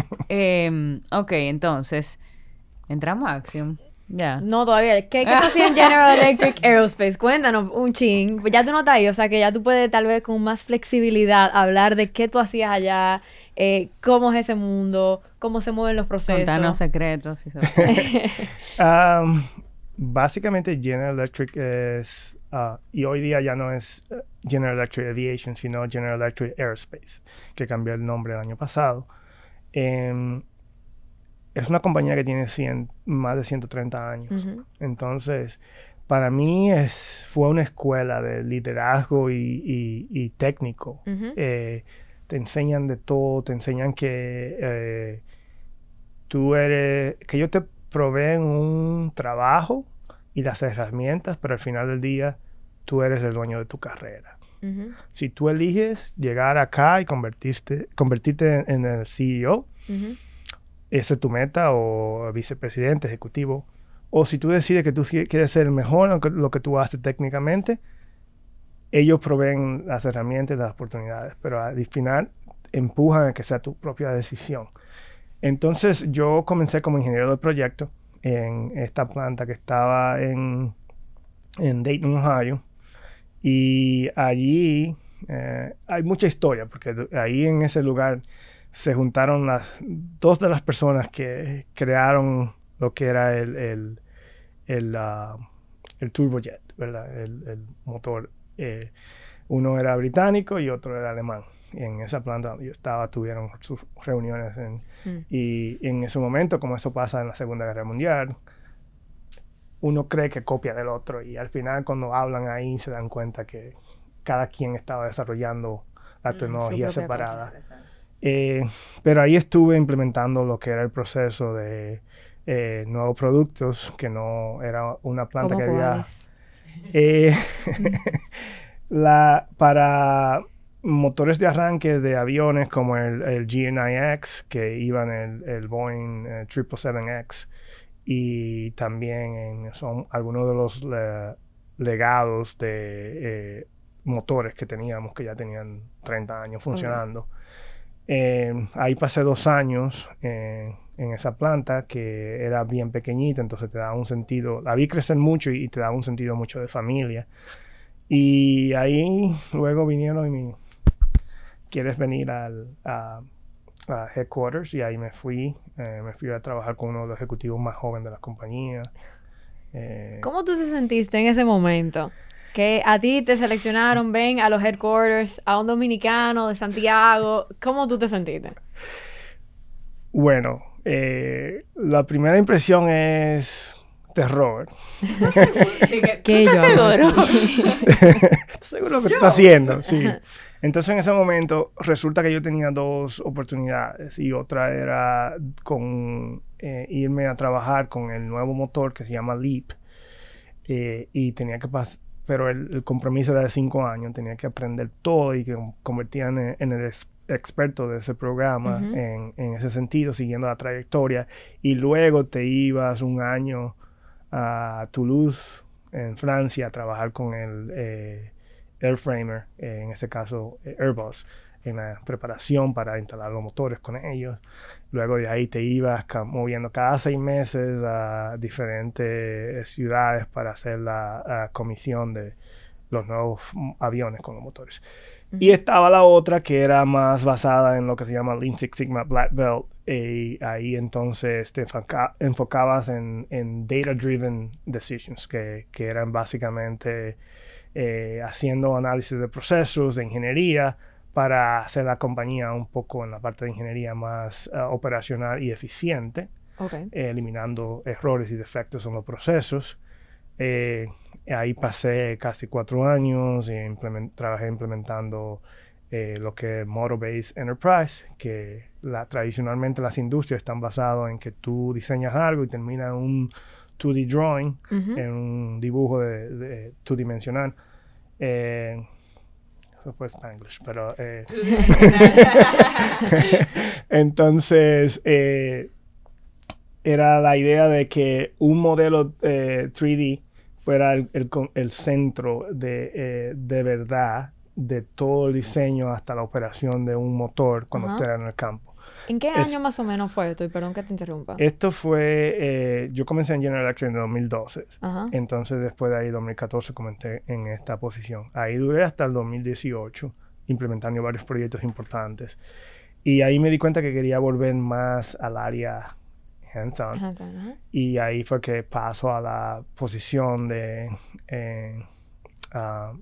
Eh, ok, entonces, entramos a Axiom. Ya. No, todavía. ¿Qué, qué tú hacías en General Electric Aerospace? Cuéntanos un ching. Ya tú no estás ahí, o sea que ya tú puedes tal vez con más flexibilidad hablar de qué tú hacías allá, eh, cómo es ese mundo, cómo se mueven los procesos. Contanos secretos. Si se puede. Um, básicamente General Electric es, ah, y hoy día ya no es eh, General Electric Aviation, sino General Electric Aerospace, que cambió el nombre el año pasado. Em, es una compañía que tiene cien, más de ciento treinta años. Ujú. Entonces, para mí es, fue una escuela de liderazgo y, y- y técnico. Ujú. Eh, te enseñan de todo, te enseñan que eh, tú eres, que ellos te proveen un trabajo y las herramientas, pero al final del día tú eres el dueño de tu carrera. Ujú. Si tú eliges llegar acá y convertirte, convertirte en el C E O, Ujú. esa es tu meta, o vicepresidente, ejecutivo, o si tú decides que tú sí quieres ser el mejor en lo que, lo que tú haces técnicamente, ellos proveen las herramientas y las oportunidades, pero al final empujan a que sea tu propia decisión. Entonces yo comencé como ingeniero de proyecto en esta planta que estaba en, en Dayton, Ohio, y allí eh, hay mucha historia, porque de- ahí en ese lugar se juntaron las dos de las personas que crearon lo que era el, el, el, ah, el turbojet, ¿verdad? El, el motor. Eh, uno era británico y otro era alemán. Y en esa planta donde yo estaba tuvieron sus reuniones. En, Mm. y en ese momento, como eso pasa en la Segunda Guerra Mundial, uno cree que copia del otro y al final cuando hablan ahí se dan cuenta que cada quien estaba desarrollando la Mm, tecnología su propia separada. Eh, pero ahí estuve implementando lo que era el proceso de eh, nuevos productos, que no era una planta ¿Cómo que había... cuáles? Eh, la, para motores de arranque de aviones como el, el G nueve X, que iban el, el Boeing eh, siete siete siete X, y también en, son algunos de los le- legados de eh, motores que teníamos, que ya tenían treinta años funcionando. Eh, ahí pasé dos años eh, en esa planta que era bien pequeñita, entonces te daba un sentido, la vi crecer mucho y, y te daba un sentido mucho de familia. Y ahí luego vinieron y me, ¿quieres venir al, a, a headquarters? Y ahí me fui, eh, me fui a trabajar con uno de los ejecutivos más jóvenes de la compañía. Eh, ¿Cómo tú te sentiste en ese momento? Que a ti te seleccionaron, ven a los headquarters, a un dominicano de Santiago. ¿Cómo tú te sentiste? Bueno, eh, la primera impresión es terror. ¿Qué yo hago seguro? aquí? ¿Estás seguro lo que está haciendo? Sí. Entonces en ese momento resulta que yo tenía dos oportunidades y otra era con eh, irme a trabajar con el nuevo motor que se llama LEAP, eh, y tenía que pasar, pero el, el compromiso era de cinco años, tenía que aprender todo y que convertía en, en el ex- experto de ese programa. Ujú. en, en ese sentido, siguiendo la trayectoria, y luego te ibas un año a Toulouse, en Francia, a trabajar con el, eh, airframer, eh, en este caso eh, Airbus, en la preparación para instalar los motores con ellos. Luego de ahí te ibas ca moviendo cada seis meses a diferentes ciudades para hacer la, la comisión de los nuevos aviones con los motores. Uh-huh. Y estaba la otra que era más basada en lo que se llama Lean Six Sigma Black Belt. Y ahí entonces te enfoca enfocabas en, en data-driven decisions, que, que eran básicamente eh, haciendo análisis de procesos, de ingeniería, para hacer la compañía un poco en la parte de ingeniería más uh, operacional y eficiente, okay. eh, eliminando errores y defectos en los procesos. Eh, ahí pasé casi cuatro años y implement trabajé implementando eh, lo que es Model-Based Enterprise, que la, tradicionalmente las industrias están basadas en que tú diseñas algo y termina en un dos D drawing, uh-huh. en un dibujo de, de dos dimensional. Eh, eso fue Spanglish, pero... Eh, entonces, eh, era la idea de que un modelo eh, tres D fuera el, el, el centro de, eh, de verdad de todo el diseño hasta la operación de un motor cuando uh-huh. esté en el campo. ¿En qué es, año más o menos fue esto? Y perdón que te interrumpa. Esto fue... Eh, yo comencé en General Electric en dos mil doce. Uh-huh. Entonces, después de ahí, dos mil catorce, comencé en esta posición. Ahí duré hasta el dos mil dieciocho, implementando varios proyectos importantes. Y ahí me di cuenta que quería volver más al área hands-on. Hands-on, uh-huh. Y ahí fue que paso a la posición de eh, uh,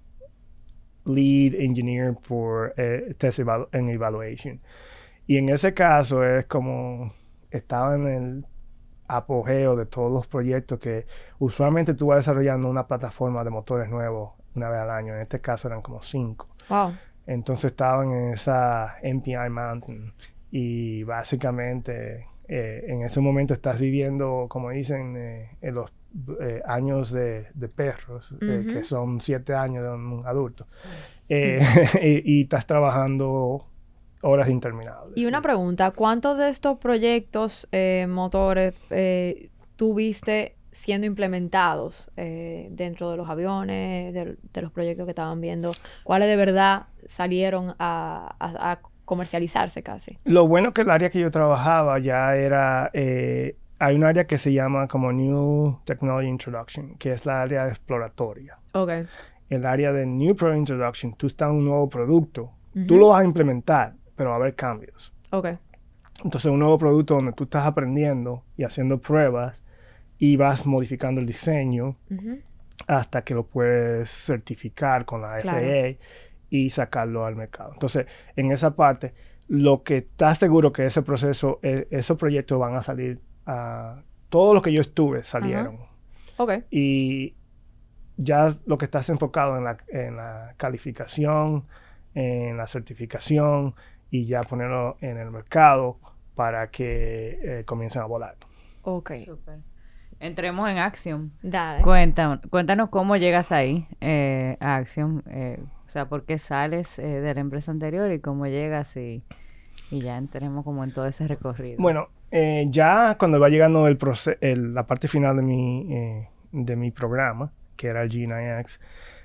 Lead Engineer for eh, Test evalu and Evaluation. Y en ese caso es como estaba en el apogeo de todos los proyectos que usualmente tú vas desarrollando una plataforma de motores nuevos una vez al año. En este caso eran como cinco. Wow. Entonces estaban en esa M P I Mountain y básicamente eh, en ese momento estás viviendo, como dicen, eh, en los eh, años de, de perros, uh-huh. eh, que son siete años de un adulto. Sí. Eh, y, y estás trabajando horas interminables. Y una pregunta, ¿cuántos de estos proyectos, eh, motores, eh, tuviste siendo implementados eh, dentro de los aviones, de, de los proyectos que estaban viendo? ¿Cuáles de verdad salieron a, a, a comercializarse casi? Lo bueno que el área que yo trabajaba ya era... Eh, hay un área que se llama como New Technology Introduction, que es la área exploratoria. Okay. El área de New Product Introduction, tú estás en un nuevo producto, uh-huh. tú lo vas a implementar, pero va a haber cambios. Okay. Entonces, un nuevo producto donde tú estás aprendiendo y haciendo pruebas y vas modificando el diseño uh-huh. hasta que lo puedes certificar con la claro. F A A y sacarlo al mercado. Entonces, en esa parte, lo que estás seguro que ese proceso, eh, esos proyectos van a salir, uh, todo lo que yo estuve salieron. Uh-huh. Okay. Y ya lo que estás enfocado en la, en la calificación, en la certificación, y ya ponerlo en el mercado para que eh, comiencen a volar. Ok. Super. Entremos en Axiom. Dale. Cuéntanos, cuéntanos cómo llegas ahí, eh, a Axiom. Eh, o sea, ¿por qué sales eh, de la empresa anterior y cómo llegas? Y, y ya entremos como en todo ese recorrido. Bueno, eh, ya cuando va llegando el proce- el, la parte final de mi, eh, de mi programa, que era el G nueve X,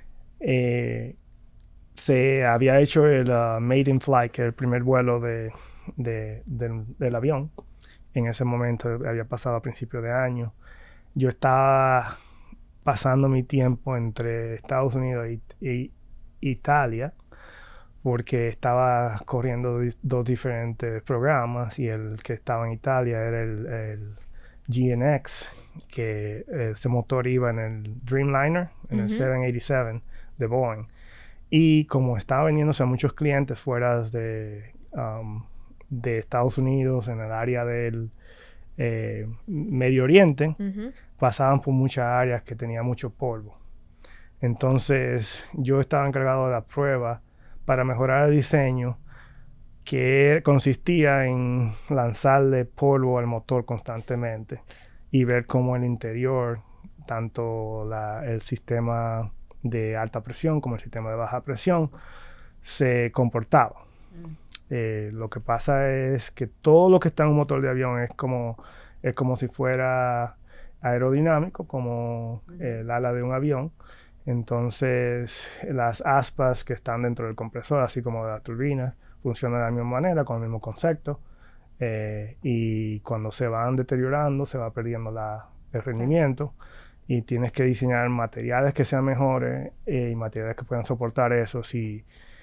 eh, se había hecho el uh, Made in Flight, que es el primer vuelo de, de, de, del avión. En ese momento había pasado a principios de año. Yo estaba pasando mi tiempo entre Estados Unidos y, y Italia, porque estaba corriendo di- dos diferentes programas, y el que estaba en Italia era el, el G N X, que ese motor iba en el Dreamliner, en uh-huh. el siete ochenta y siete de Boeing. Y como estaba vendiéndose a muchos clientes fuera de, um, de Estados Unidos, en el área del eh, Medio Oriente, uh-huh. pasaban por muchas áreas que tenía mucho polvo. Entonces, yo estaba encargado de la prueba para mejorar el diseño, que consistía en lanzarle polvo al motor constantemente y ver cómo el interior, tanto la, el sistema de alta presión como el sistema de baja presión, se comportaba. Mm. Eh, lo que pasa es que todo lo que está en un motor de avión es como, es como si fuera aerodinámico, como mm. el ala de un avión. Entonces, las aspas que están dentro del compresor, así como de la turbina, funcionan de la misma manera, con el mismo concepto. Eh, y cuando se van deteriorando, se va perdiendo la, el rendimiento. Y tienes que diseñar materiales que sean mejores eh, y materiales que puedan soportar eso. Si,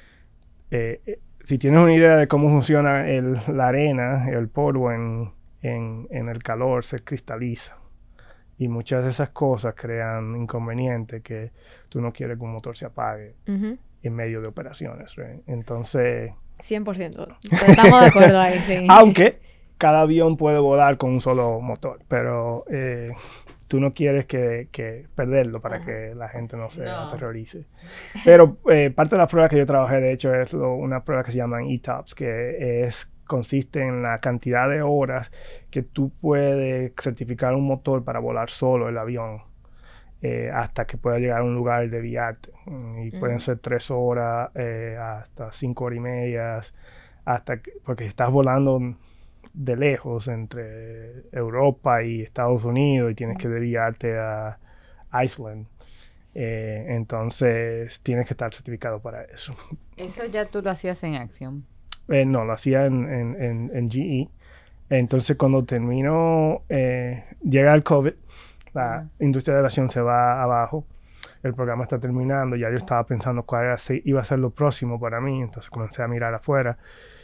eh, eh, si tienes una idea de cómo funciona el, la arena, el polvo en, en, en el calor, se cristaliza. Y muchas de esas cosas crean inconvenientes que tú no quieres que un motor se apague uh-huh. en medio de operaciones. ¿Right? Entonces... cien por ciento. Estamos de acuerdo ahí, sí. Aunque cada avión puede volar con un solo motor, pero eh, tú no quieres que, que perderlo para uh-huh. que la gente no se no. aterrorice. Pero eh, parte de la prueba que yo trabajé, de hecho, es lo, una prueba que se llama E T O P S, que es... consiste en la cantidad de horas que tú puedes certificar un motor para volar solo el avión eh, hasta que pueda llegar a un lugar de viarte. Y uh-huh. pueden ser tres horas, eh, hasta cinco horas y media, hasta que, porque estás volando de lejos entre Europa y Estados Unidos y tienes uh-huh. que desviarte a Iceland. Eh, entonces tienes que estar certificado para eso. ¿Eso ya tú lo hacías en Axiom? Eh, no, lo hacía en, en, en, en G E. Entonces, cuando terminó, eh, llega el COVID, la uh-huh. industria de aviación se va abajo, el programa está terminando, ya yo estaba pensando cuál era, si iba a ser lo próximo para mí, entonces comencé a mirar afuera.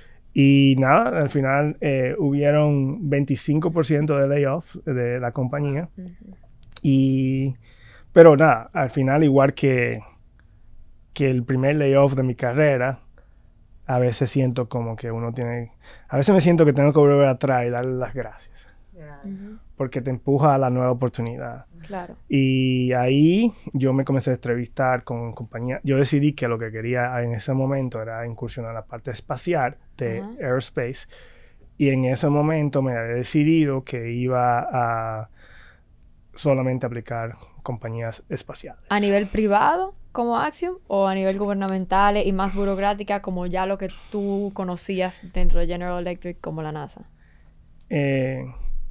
Y nada, al final eh, hubieron veinticinco por ciento de layoffs de la compañía. Uh-huh. Y, pero nada, al final, igual que, que el primer layoff de mi carrera, a veces siento como que uno tiene... A veces me siento que tengo que volver atrás y darle las gracias. Yeah. Uh-huh. Porque te empuja a la nueva oportunidad. Claro. Y ahí yo me comencé a entrevistar con compañías. Yo decidí que lo que quería en ese momento era incursionar en la parte espacial de uh-huh. aerospace. Y en ese momento me había decidido que iba a solamente aplicar compañías espaciales. ¿A nivel privado como Axiom o a nivel gubernamental y más burocrática como ya lo que tú conocías dentro de General Electric como la NASA? Eh,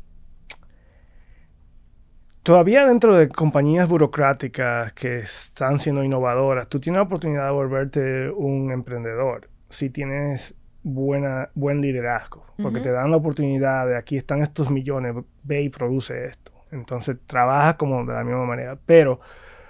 todavía dentro de compañías burocráticas que están siendo innovadoras, tú tienes la oportunidad de volverte un emprendedor si tienes buena, buen liderazgo, porque uh-huh. te dan la oportunidad de aquí están estos millones, ve y produce esto. Entonces trabajas como de la misma manera. Pero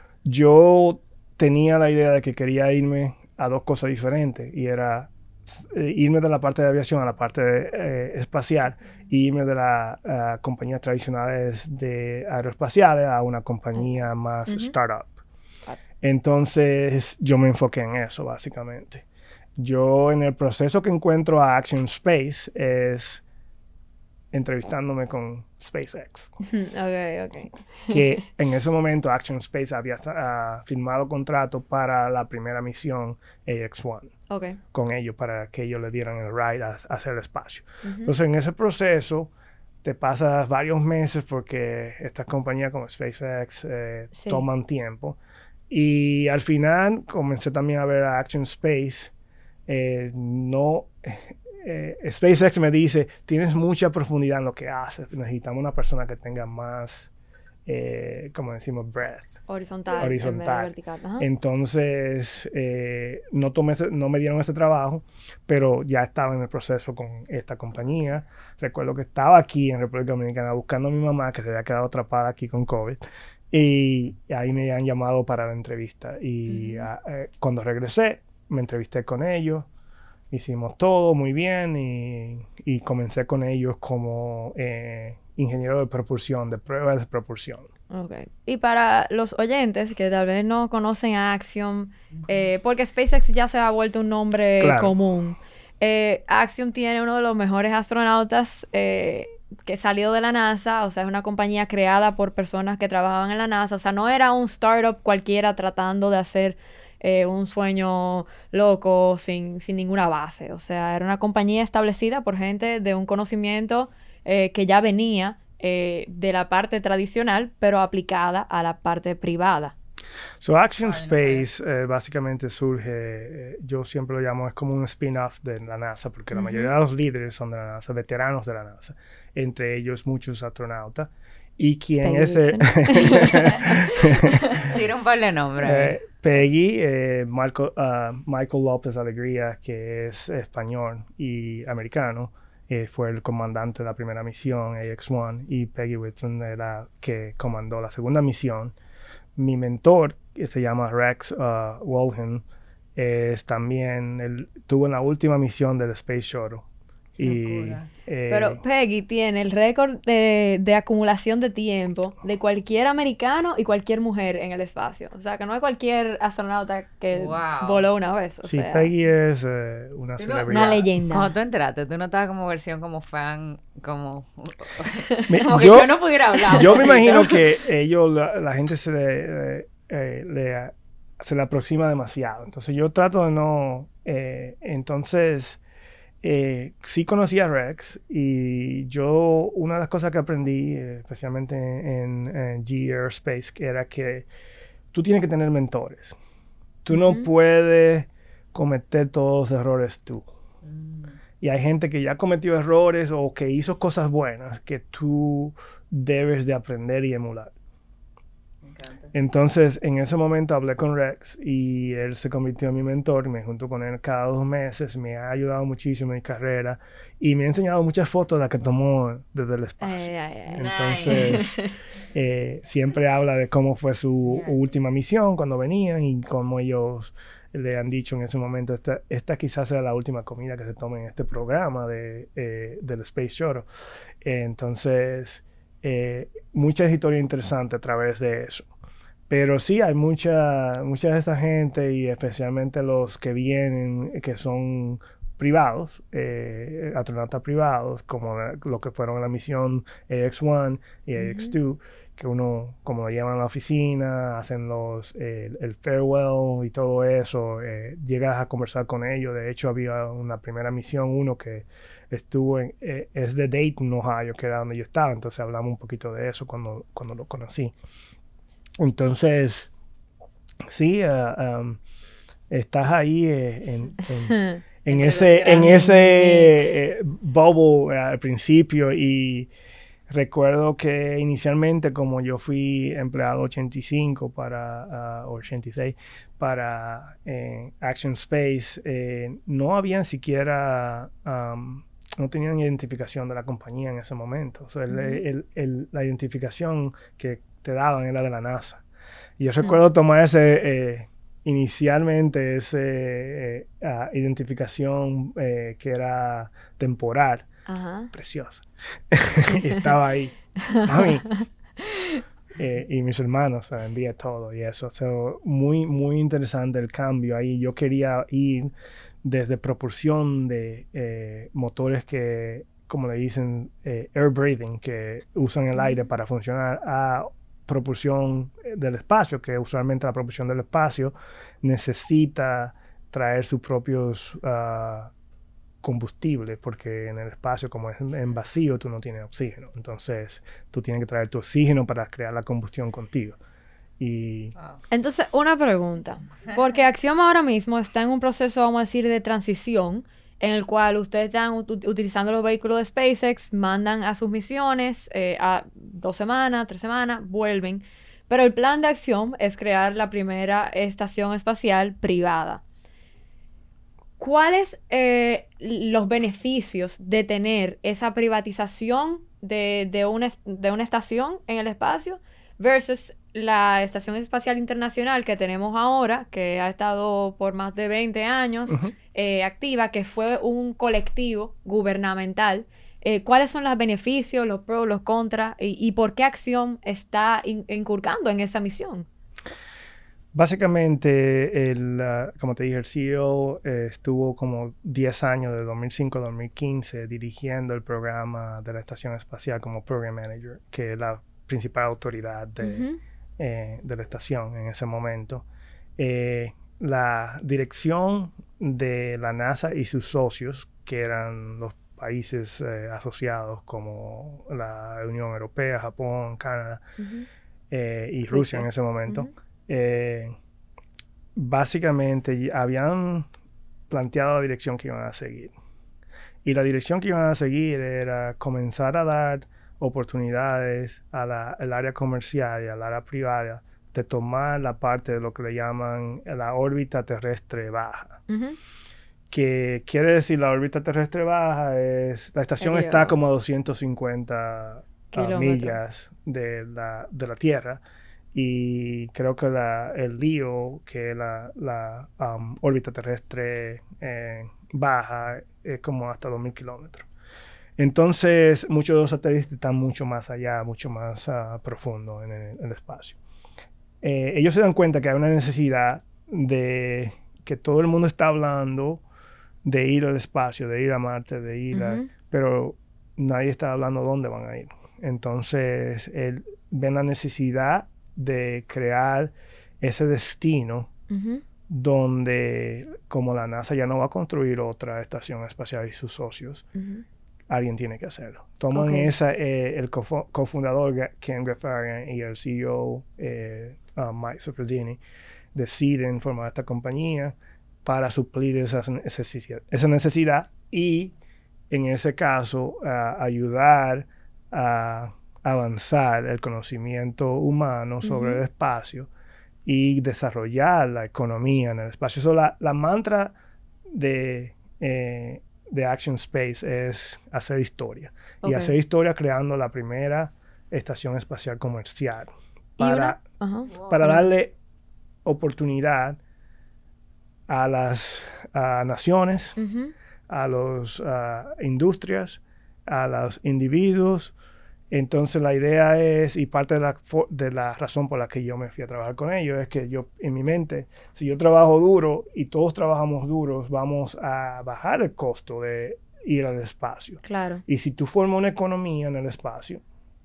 yo tenía la idea de que quería irme a dos cosas diferentes. Y era eh, irme de la parte de aviación a la parte de, eh, espacial. Y irme de las uh, compañías tradicionales de aeroespaciales a una compañía más uh-huh. startup. Entonces yo me enfoqué en eso básicamente. Yo en el proceso que encuentro a Axiom Space es... entrevistándome con SpaceX. Ok, ok. Que en ese momento Axiom Space había uh, firmado contrato para la primera misión A X uno. Okay. Con ellos, para que ellos le dieran el ride a, a hacer el espacio. Uh-huh. Entonces, en ese proceso, te pasas varios meses porque estas compañías como SpaceX eh, sí. toman tiempo. Y al final, comencé también a ver a Axiom Space. Eh, no... Eh, SpaceX me dice, tienes mucha profundidad en lo que haces, necesitamos una persona que tenga más, eh, como decimos, breadth. Horizontal. Horizontal. En vertical. Ajá. Entonces, eh, no, tomé ese, no me dieron ese trabajo, pero ya estaba en el proceso con esta compañía. Recuerdo que estaba aquí en República Dominicana buscando a mi mamá, que se había quedado atrapada aquí con COVID. Y ahí me han llamado para la entrevista. Y uh-huh. a, eh, cuando regresé, me entrevisté con ellos. Hicimos todo muy bien y, y comencé con ellos como eh, ingeniero de propulsión, de pruebas de propulsión. Ok. Y para los oyentes que tal vez no conocen a Axiom, eh, porque SpaceX ya se ha vuelto un nombre claro. común. Eh, Axiom tiene uno de los mejores astronautas eh, que salió de la NASA, o sea, es una compañía creada por personas que trabajaban en la NASA, o sea, no era un startup cualquiera tratando de hacer eh, un sueño loco sin, sin ninguna base, o sea, era una compañía establecida por gente de un conocimiento eh, que ya venía eh, de la parte tradicional, pero aplicada a la parte privada. So, Axiom Space eh, básicamente surge, eh, yo siempre lo llamo, es como un spin-off de la NASA, porque uh-huh. la mayoría de los líderes son de la NASA, veteranos de la NASA, entre ellos muchos astronautas, Y quien Peggy es... eh, Tira un par de nombres. eh, Peggy, eh, Marco, uh, Michael López Alegría, que es español y americano, eh, fue el comandante de la primera misión, A X uno, y Peggy Whitson era que comandó la segunda misión. Mi mentor, que se llama Rex uh, Walhen, es también, él tuvo en la última misión del Space Shuttle. Y, eh, Pero Peggy tiene el récord de, de acumulación de tiempo de cualquier americano y cualquier mujer en el espacio. O sea, que no hay cualquier astronauta que Wow. voló una vez. O sí, sea, Peggy es eh, una Tú no- celebridad. una leyenda. Cuando tú entraste, tú no estabas como versión como fan, como... Me- como que yo- yo no pudiera hablar. Yo me un poquito. imagino que ellos, la, la gente se le, eh, eh, le- se le aproxima demasiado. Entonces yo trato de no... eh, entonces, eh, sí conocí a Rex y yo, una de las cosas que aprendí, eh, especialmente en, en G Aerospace, que era que tú tienes que tener mentores. Tú no Ujú. puedes cometer todos los errores tú. Mm. Y hay gente que ya cometió errores o que hizo cosas buenas que tú debes de aprender y emular. Me encanta. Entonces, en ese momento hablé con Rex y él se convirtió en mi mentor. Me junto con él cada dos meses. Me ha ayudado muchísimo en mi carrera y me ha enseñado muchas fotos de las que tomó desde el espacio. Ay, ay, ay. Entonces, eh, siempre habla de cómo fue su Yeah. última misión cuando venían y cómo ellos le han dicho en ese momento, esta, esta quizás sea la última comida que se tome en este programa de, eh, del Space Shuttle. Eh, entonces, eh, muchas historias interesantes a través de eso. Pero sí, hay mucha, mucha de esta gente y especialmente los que vienen, que son privados, eh, astronautas privados, como la- lo que fueron en la misión A X uno y A X dos, que uno, como lo llevan a la oficina, hacen los, eh, el farewell y todo eso, eh, llegas a conversar con ellos. De hecho, había una primera misión, uno que estuvo en, eh, es de Dayton, Ohio, que era donde yo estaba, entonces hablamos un poquito de eso cuando, cuando lo conocí. Entonces, sí, uh, um, estás ahí eh, en, en, en ese, en ese eh, bubble eh, al principio y recuerdo que inicialmente como yo fui empleado ochenta y cinco para, uh, ochenta y seis para eh, Action Space, eh, no habían siquiera... Um, no tenían identificación de la compañía en ese momento. O sea, el, Ujú. el, el, la identificación que te daban era de la NASA. Y yo recuerdo tomar ese, eh, inicialmente esa eh, uh, identificación eh, que era temporal, Ajá. preciosa. Y estaba ahí, mami. Eh, y mis hermanos se envía todo y eso. O sea, muy, muy interesante el cambio ahí. Yo quería ir desde propulsión de eh, motores que, como le dicen, eh, air breathing, que usan el aire para funcionar, a propulsión del espacio, que usualmente la propulsión del espacio necesita traer sus propios uh, combustibles, porque en el espacio, como es en vacío, tú no tienes oxígeno. Entonces, tú tienes que traer tu oxígeno para crear la combustión contigo. Y Wow. Entonces, una pregunta. Porque Axioma ahora mismo está en un proceso, vamos a decir, de transición, en el cual ustedes están ut- utilizando los vehículos de SpaceX, mandan a sus misiones eh, a dos semanas, tres semanas, vuelven. Pero el plan de acción es crear la primera estación espacial privada. ¿Cuáles eh, los beneficios de tener esa privatización de, de, una, es- de una estación en el espacio versus la Estación Espacial Internacional que tenemos ahora, que ha estado por más de veinte años Ujú. eh, activa, que fue un colectivo gubernamental? Eh, ¿cuáles son los beneficios, los pros, los contras y, y por qué Acción está in- incurcando en esa misión? básicamente, el, uh, como te dije, el C E O eh, estuvo como diez años, de dos mil cinco a dos mil quince, dirigiendo el programa de la Estación Espacial como Program Manager, que es la principal autoridad de, Ujú. eh, de la estación en ese momento. Eh, la dirección de la NASA y sus socios, que eran los países eh, asociados como la Unión Europea, Japón, Canadá Ujú. eh, y Rusia, Rusia. en ese momento, Ujú. eh, básicamente y- habían planteado la dirección que iban a seguir. Y la dirección que iban a seguir era comenzar a dar oportunidades a la, al área comercial y al área privada de tomar la parte de lo que le llaman la órbita terrestre baja. Ujú. Que quiere decir la órbita terrestre baja es... La estación El está L E O. como a doscientas cincuenta uh, Kilómetros. millas de la, de la Tierra. Y creo que la, el L E O, que es la, la um, órbita terrestre eh, baja, es como hasta dos mil kilómetros. Entonces, muchos de los satélites están mucho más allá, mucho más uh, profundo en el, en el espacio. Eh, ellos se dan cuenta que hay una necesidad de que todo el mundo está hablando de ir al espacio, de ir a Marte, de ir a... Ujú. Pero nadie está hablando dónde van a ir. Entonces, él ven la necesidad de crear ese destino Ujú. donde, como la NASA ya no va a construir otra estación espacial y sus socios, Ujú. alguien tiene que hacerlo. Toman Ok. esa, eh, el cofo- cofundador Ga- Ken Gafarian y el C E O eh, uh, Mike Sofrodini deciden formar esta compañía para suplir esa necesidad, esa necesidad y, en ese caso, uh, ayudar a avanzar el conocimiento humano sobre Ujú. el espacio y desarrollar la economía en el espacio. So, la, la mantra de, eh, de Action Space es hacer historia. Ok. Y hacer historia creando la primera estación espacial comercial. Y Para, una... Ajá. para Ajá. darle oportunidad a las a naciones, Ujú. a las industrias, a los individuos. Entonces la idea es, y parte de la, fo- de la razón por la que yo me fui a trabajar con ellos, es que yo, en mi mente, si yo trabajo duro y todos trabajamos duros, vamos a bajar el costo de ir al espacio. Claro. Y si tú formas una economía en el espacio,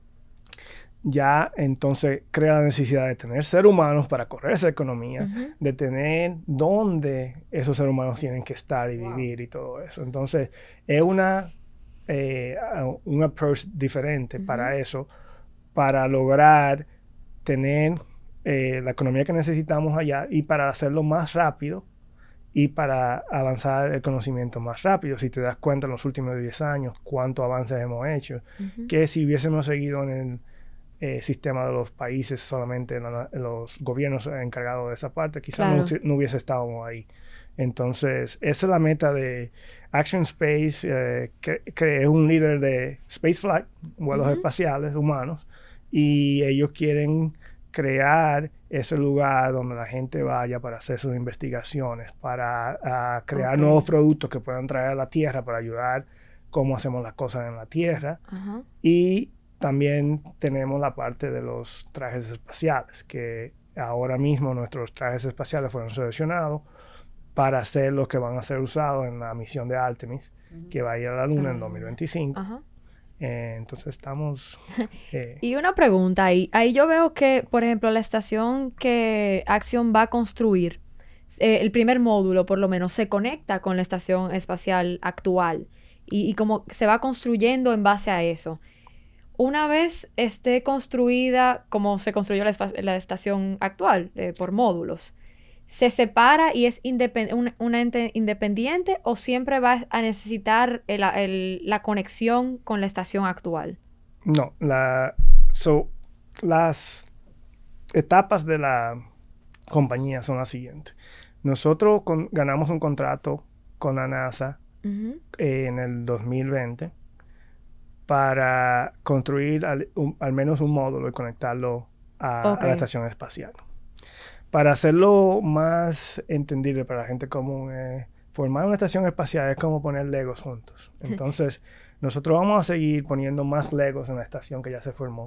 ya entonces crea la necesidad de tener seres humanos para correr esa economía, Ujú. de tener dónde esos seres humanos tienen que estar y vivir y todo eso. Entonces, es una, eh, uh, un approach diferente Ujú. para eso, para lograr tener eh, la economía que necesitamos allá y para hacerlo más rápido y para avanzar el conocimiento más rápido. Si te das cuenta en los últimos diez años, cuántos avances hemos hecho, Ujú. que si hubiésemos seguido en el eh, sistema de los países, solamente la- los gobiernos encargados de esa parte, quizás Claro. no, hubiese- no hubiese estado ahí. Entonces, esa es la meta de Action Space, eh, que, que es un líder de spaceflight, vuelos Ujú. espaciales humanos, y ellos quieren crear ese lugar donde la gente vaya para hacer sus investigaciones, para ah, crear Ok. nuevos productos que puedan traer a la Tierra para ayudar cómo hacemos las cosas en la Tierra. Ajá. Y también tenemos la parte de los trajes espaciales, que ahora mismo nuestros trajes espaciales fueron seleccionados para ser los que van a ser usados en la misión de Artemis, que va a ir a la Luna en dos mil veinticinco. Ajá. Eh, entonces estamos... eh, Y una pregunta ahí. Ahí yo veo que, por ejemplo, la estación que Axiom va a construir, eh, el primer módulo por lo menos, se conecta con la estación espacial actual. Y, y como se va construyendo en base a eso. Una vez esté construida como se construyó la, espa- la estación actual, eh, por módulos, ¿se separa y es independ- un- una ente independiente o siempre va a necesitar el- el- la conexión con la estación actual? no, la, so, las etapas de la compañía son las siguientes. Nosotros con- ganamos un contrato con la NASA Ujú. eh, en el dos mil veinte para construir al, un- al menos un módulo y conectarlo a, Ok. a la estación espacial. Para hacerlo más entendible para la gente común, eh, formar una estación espacial es como poner Legos juntos. Entonces, nosotros vamos a seguir poniendo más Legos en la estación que ya se formó.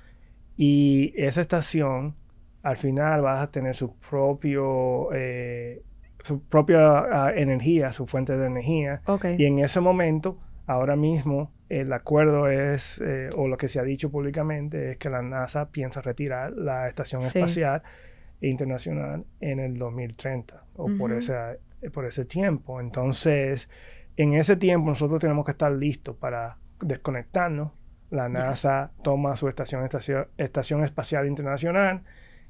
Y esa estación, al final, va a tener su propio, eh, su propia ah, energía, su fuente de energía. Ok. Y en ese momento, ahora mismo, el acuerdo es, eh, o lo que se ha dicho públicamente, es que la NASA piensa retirar la estación Sí. espacial internacional en el dos mil treinta o por, Ujú. esa, eh, por ese tiempo. Entonces, en ese tiempo nosotros tenemos que estar listos para desconectarnos. La NASA toma su estación, estación, estación espacial internacional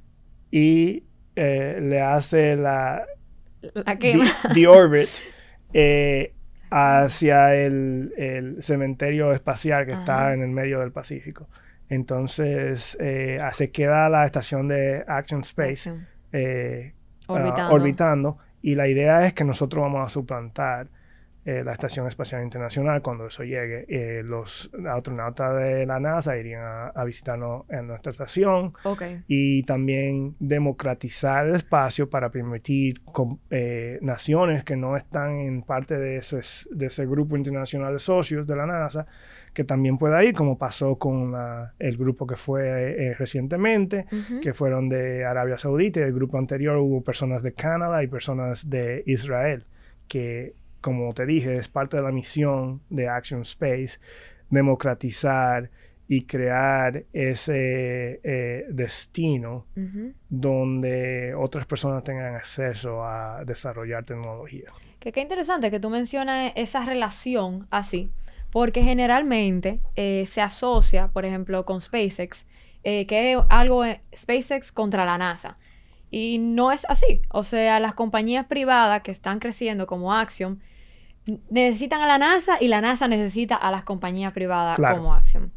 y eh, le hace la La the, quema. the orbit eh, hacia el, el cementerio espacial que Ajá. está en el medio del Pacífico. Entonces, eh, se queda la estación de Action Space Action. eh, ah, Orbitando. orbitando, y la idea es que nosotros vamos a suplantar eh, la Estación Espacial Internacional cuando eso llegue. Eh, los astronautas de la NASA irían a, a visitarnos en nuestra estación Ok. y también democratizar el espacio para permitir com- eh, naciones que no están en parte de ese, de ese grupo internacional de socios de la NASA que también pueda ir, como pasó con la- el grupo que fue eh, recientemente, Ujú. que fueron de Arabia Saudita, y el grupo anterior hubo personas de Canadá y personas de Israel, que, como te dije, es parte de la misión de Action Space, democratizar y crear ese eh, destino Ujú. donde otras personas tengan acceso a desarrollar tecnología. Que qué interesante que tú mencionas esa relación así, porque generalmente eh, se asocia, por ejemplo, con SpaceX, eh, que es algo eh, SpaceX contra la NASA. Y no es así. O sea, las compañías privadas que están creciendo como Axiom n- necesitan a la NASA y la NASA necesita a las compañías privadas Claro. como Axiom.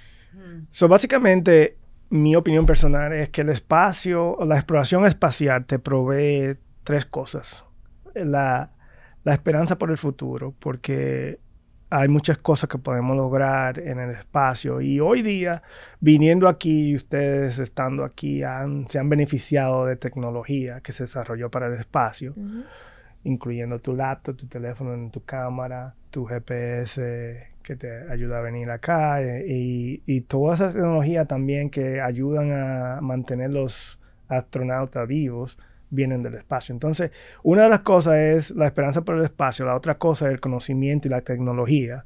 So, básicamente, mi opinión personal es que el espacio, la exploración espacial te provee tres cosas. La, la esperanza por el futuro, porque hay muchas cosas que podemos lograr en el espacio. Y hoy día, viniendo aquí, y ustedes estando aquí, han- se han beneficiado de tecnología que se desarrolló para el espacio, Ujú. incluyendo tu laptop, tu teléfono, tu cámara, tu G P S que te ayuda a venir acá, eh, y, y toda esa tecnología también que ayudan a mantener los astronautas vivos vienen del espacio. Entonces, una de las cosas es la esperanza por el espacio, la otra cosa es el conocimiento y la tecnología,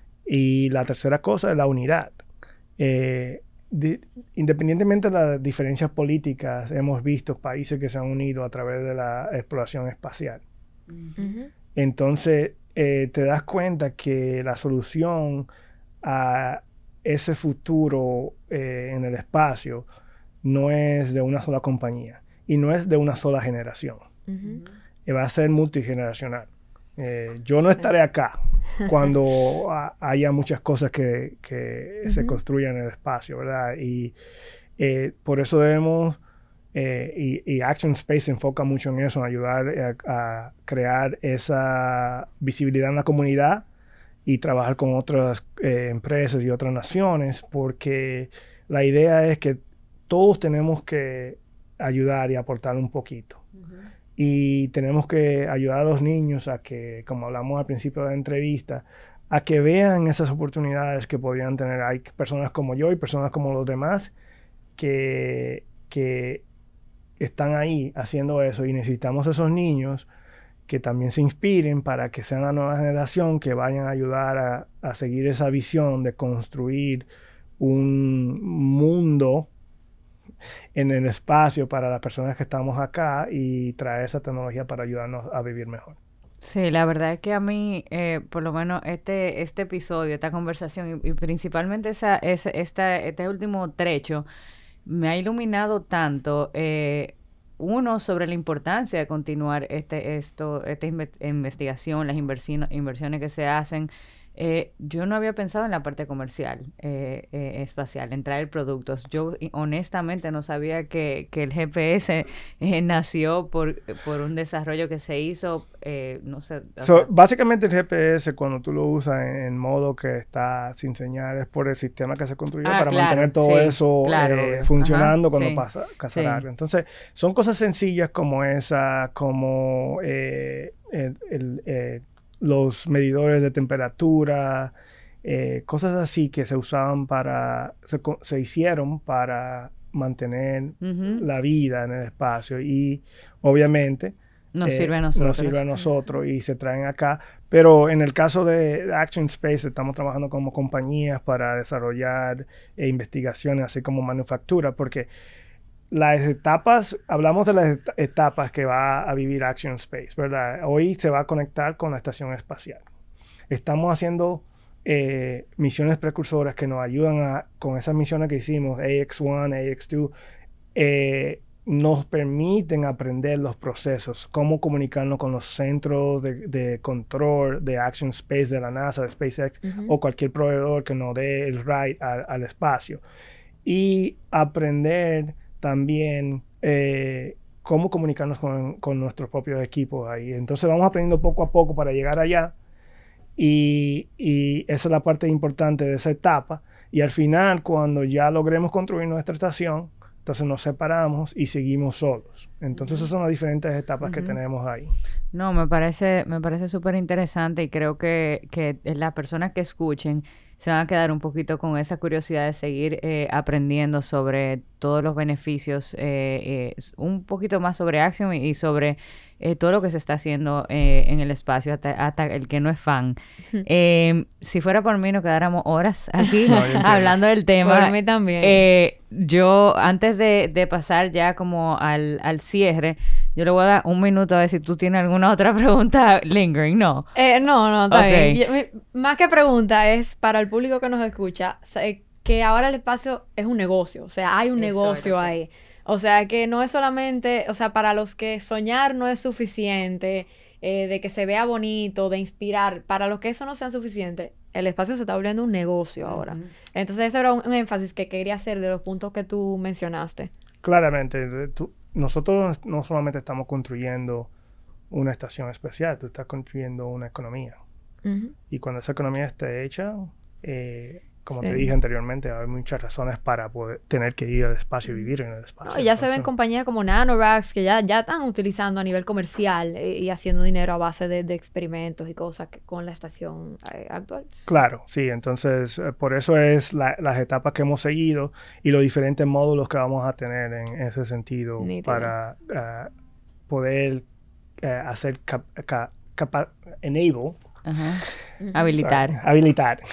y la tercera cosa es la unidad. Eh, de- independientemente de las diferencias políticas, hemos visto países que se han unido a través de la exploración espacial. Ujú. Entonces, eh, te das cuenta que la solución a ese futuro eh, en el espacio no es de una sola compañía y no es de una sola generación. Ujú. Eh, va a ser multigeneracional. Eh, yo no estaré acá cuando ha- haya muchas cosas que, que se Ujú. construyan en el espacio, ¿verdad? Y eh, por eso debemos, eh, y, y Action Space se enfoca mucho en eso, en ayudar a, a crear esa visibilidad en la comunidad y trabajar con otras eh, empresas y otras naciones, porque la idea es que todos tenemos que ayudar y aportar un poquito. Y tenemos que ayudar a los niños a que, como hablamos al principio de la entrevista, a que vean esas oportunidades que podrían tener. Hay personas como yo y personas como los demás que, que están ahí haciendo eso, y necesitamos esos niños que también se inspiren para que sean la nueva generación que vayan a ayudar a, a seguir esa visión de construir un mundo en el espacio para las personas que estamos acá y traer esa tecnología para ayudarnos a vivir mejor. Sí, la verdad es que a mí, eh, por lo menos este, este episodio, esta conversación y, y principalmente esa, esa, esta, este último trecho me ha iluminado tanto, eh, uno, sobre la importancia de continuar este, esto, esta inve- investigación, las inversino- inversiones que se hacen. Eh, yo no había pensado en la parte comercial, eh, eh, espacial, en traer productos. Yo y, honestamente no sabía que, que el G P S eh, nació por, por un desarrollo que se hizo, eh, no sé, o So, sea, básicamente el G P S, cuando tú lo usas en, en modo que está sin señal, es por el sistema que se construyó ah, para claro, mantener todo sí, eso claro, eh, obvio. funcionando Ajá, cuando sí, pasa, pasa sí. algo. Entonces, son cosas sencillas como esa, como eh, el- el, eh, los medidores de temperatura, eh, cosas así que se usaban para, se, co- se hicieron para mantener Ujú. la vida en el espacio, y obviamente Nos eh, sirve a nos nosotros. sirve a nosotros y se traen acá. Pero en el caso de Action Space, estamos trabajando como compañías para desarrollar eh, investigaciones, así como manufactura, porque las etapas, hablamos de las et- etapas que va a vivir Action Space, ¿verdad? Hoy se va a conectar con la estación espacial. Estamos haciendo eh, misiones precursoras que nos ayudan a, con esas misiones que hicimos, A X uno, A X dos, eh, nos permiten aprender los procesos, cómo comunicarnos con los centros de, de control de Action Space de la NASA, de SpaceX, uh-huh. o cualquier proveedor que nos dé el ride al, al espacio. Y aprender también eh, cómo comunicarnos con, con nuestros propios equipos ahí. Entonces vamos aprendiendo poco a poco para llegar allá. Y, y esa es la parte importante de esa etapa. Y al final, cuando ya logremos construir nuestra estación, entonces nos separamos y seguimos solos. Entonces, esas son las diferentes etapas uh-huh. que tenemos ahí. No, me parece me parece súper interesante y creo que, que las personas que escuchen se van a quedar un poquito con esa curiosidad de seguir eh, aprendiendo sobre todos los beneficios, eh, eh, un poquito más sobre Axiom y, y sobre eh, todo lo que se está haciendo eh, en el espacio, hasta, hasta el que no es fan. Eh, si fuera por mí, nos quedáramos horas aquí no, hablando del tema. Por mí también. Eh, yo, antes de, de pasar ya como al, al cierre, yo le voy a dar un minuto a ver si tú tienes alguna otra pregunta lingering, ¿no? Eh, no, no, está okay. bien. Yo, más que pregunta es para el público que nos escucha, que ahora el espacio es un negocio, o sea, hay un Eso negocio ahí. O sea, que no es solamente, o sea, para los que soñar no es suficiente, eh, de que se vea bonito, de inspirar, para los que eso no sea suficiente, el espacio se está volviendo un negocio ahora. Uh-huh. Entonces, ese era un, un énfasis que quería hacer de los puntos que tú mencionaste. Claramente, tú, nosotros no solamente estamos construyendo una estación espacial, tú estás construyendo una economía. Uh-huh. Y cuando esa economía esté hecha, eh, como sí. te dije anteriormente, hay muchas razones para poder tener que ir al espacio y vivir en el espacio. No, ya Entonces, se ven compañías como Nanoracks que ya, ya están utilizando a nivel comercial eh, y haciendo dinero a base de, de experimentos y cosas que, con la estación eh, actual. Claro, sí. Entonces, eh, por eso es la, las etapas que hemos seguido y los diferentes módulos que vamos a tener en ese sentido Nítido. para uh, poder uh, hacer cap, cap, cap, enable Ajá. Uh-huh. Habilitar. Sorry, habilitar.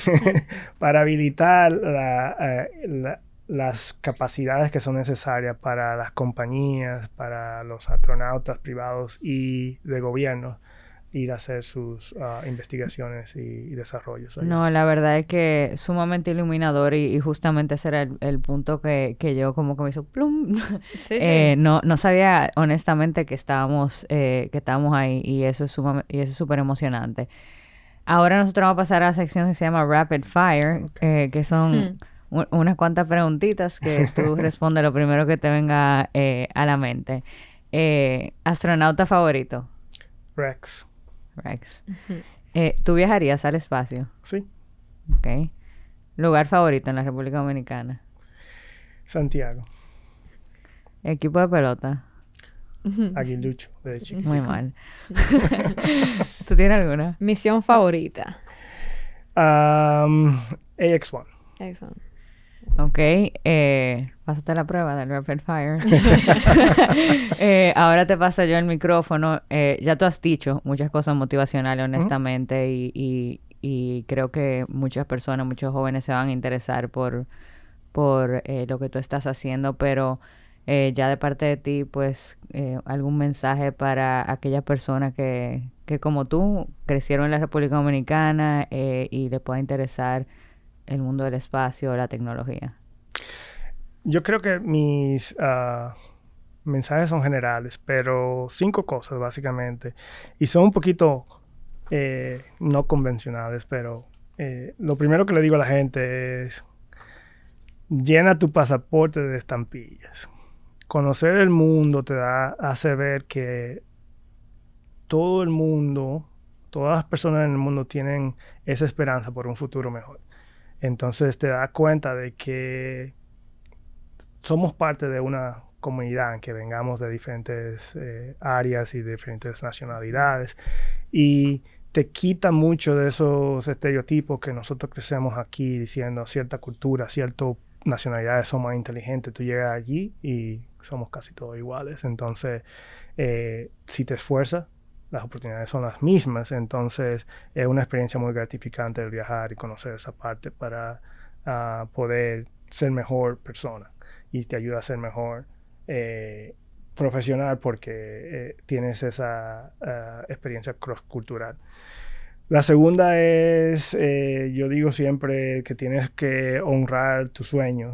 Para habilitar la, uh, la, las capacidades que son necesarias para las compañías, para los astronautas privados y de gobierno ir a hacer sus uh, investigaciones y, y desarrollos. Allá. No, la verdad es que es sumamente iluminador y, y justamente ese era el, el punto que, que yo como que me hizo plum. Sí, eh, sí. No, no sabía honestamente que estábamos, eh, que estábamos ahí y eso es sumamente, y eso es súper emocionante. Ahora nosotros vamos a pasar a la sección que se llama Rapid Fire, okay. eh, que son hmm. u- unas cuantas preguntitas que tú respondes lo primero que te venga eh, a la mente. Eh, ¿Astronauta favorito? Rex. Rex. Uh-huh. Eh, ¿Tú viajarías al espacio? Sí. Ok. ¿Lugar favorito en la República Dominicana? Santiago. ¿Equipo de pelota? Aguilucho, de chiquito. Muy mal. ¿Tú tienes alguna? ¿Misión favorita? Um, A X uno. A X uno. Ok, eh, pásate la prueba del Rapid Fire. eh, ahora te paso yo el micrófono. Eh, ya tú has dicho muchas cosas motivacionales, honestamente, uh-huh. y, y, y creo que muchas personas, muchos jóvenes se van a interesar por, por eh, lo que tú estás haciendo, pero eh, ya de parte de ti, pues, eh, algún mensaje para aquellas personas que, que como tú, crecieron en la República Dominicana eh, y les pueda interesar el mundo del espacio o la tecnología. Yo creo que mis uh, mensajes son generales, pero cinco cosas básicamente. Y son un poquito eh, no convencionales, pero eh, lo primero que le digo a la gente es: llena tu pasaporte de estampillas. Conocer el mundo te da, hace ver que todo el mundo, todas las personas en el mundo tienen esa esperanza por un futuro mejor. Entonces te das cuenta de que somos parte de una comunidad, que vengamos de diferentes eh, áreas y de diferentes nacionalidades, y te quita mucho de esos estereotipos que nosotros crecemos aquí diciendo cierta cultura, ciertas nacionalidades son más inteligentes. Tú llegas allí y somos casi todos iguales. Entonces, eh, si te esfuerzas, las oportunidades son las mismas. Entonces, es una experiencia muy gratificante el viajar y conocer esa parte para uh, poder ser mejor persona. Y te ayuda a ser mejor eh, profesional porque eh, tienes esa uh, experiencia cross-cultural. La segunda es, eh, yo digo siempre que tienes que honrar tus sueños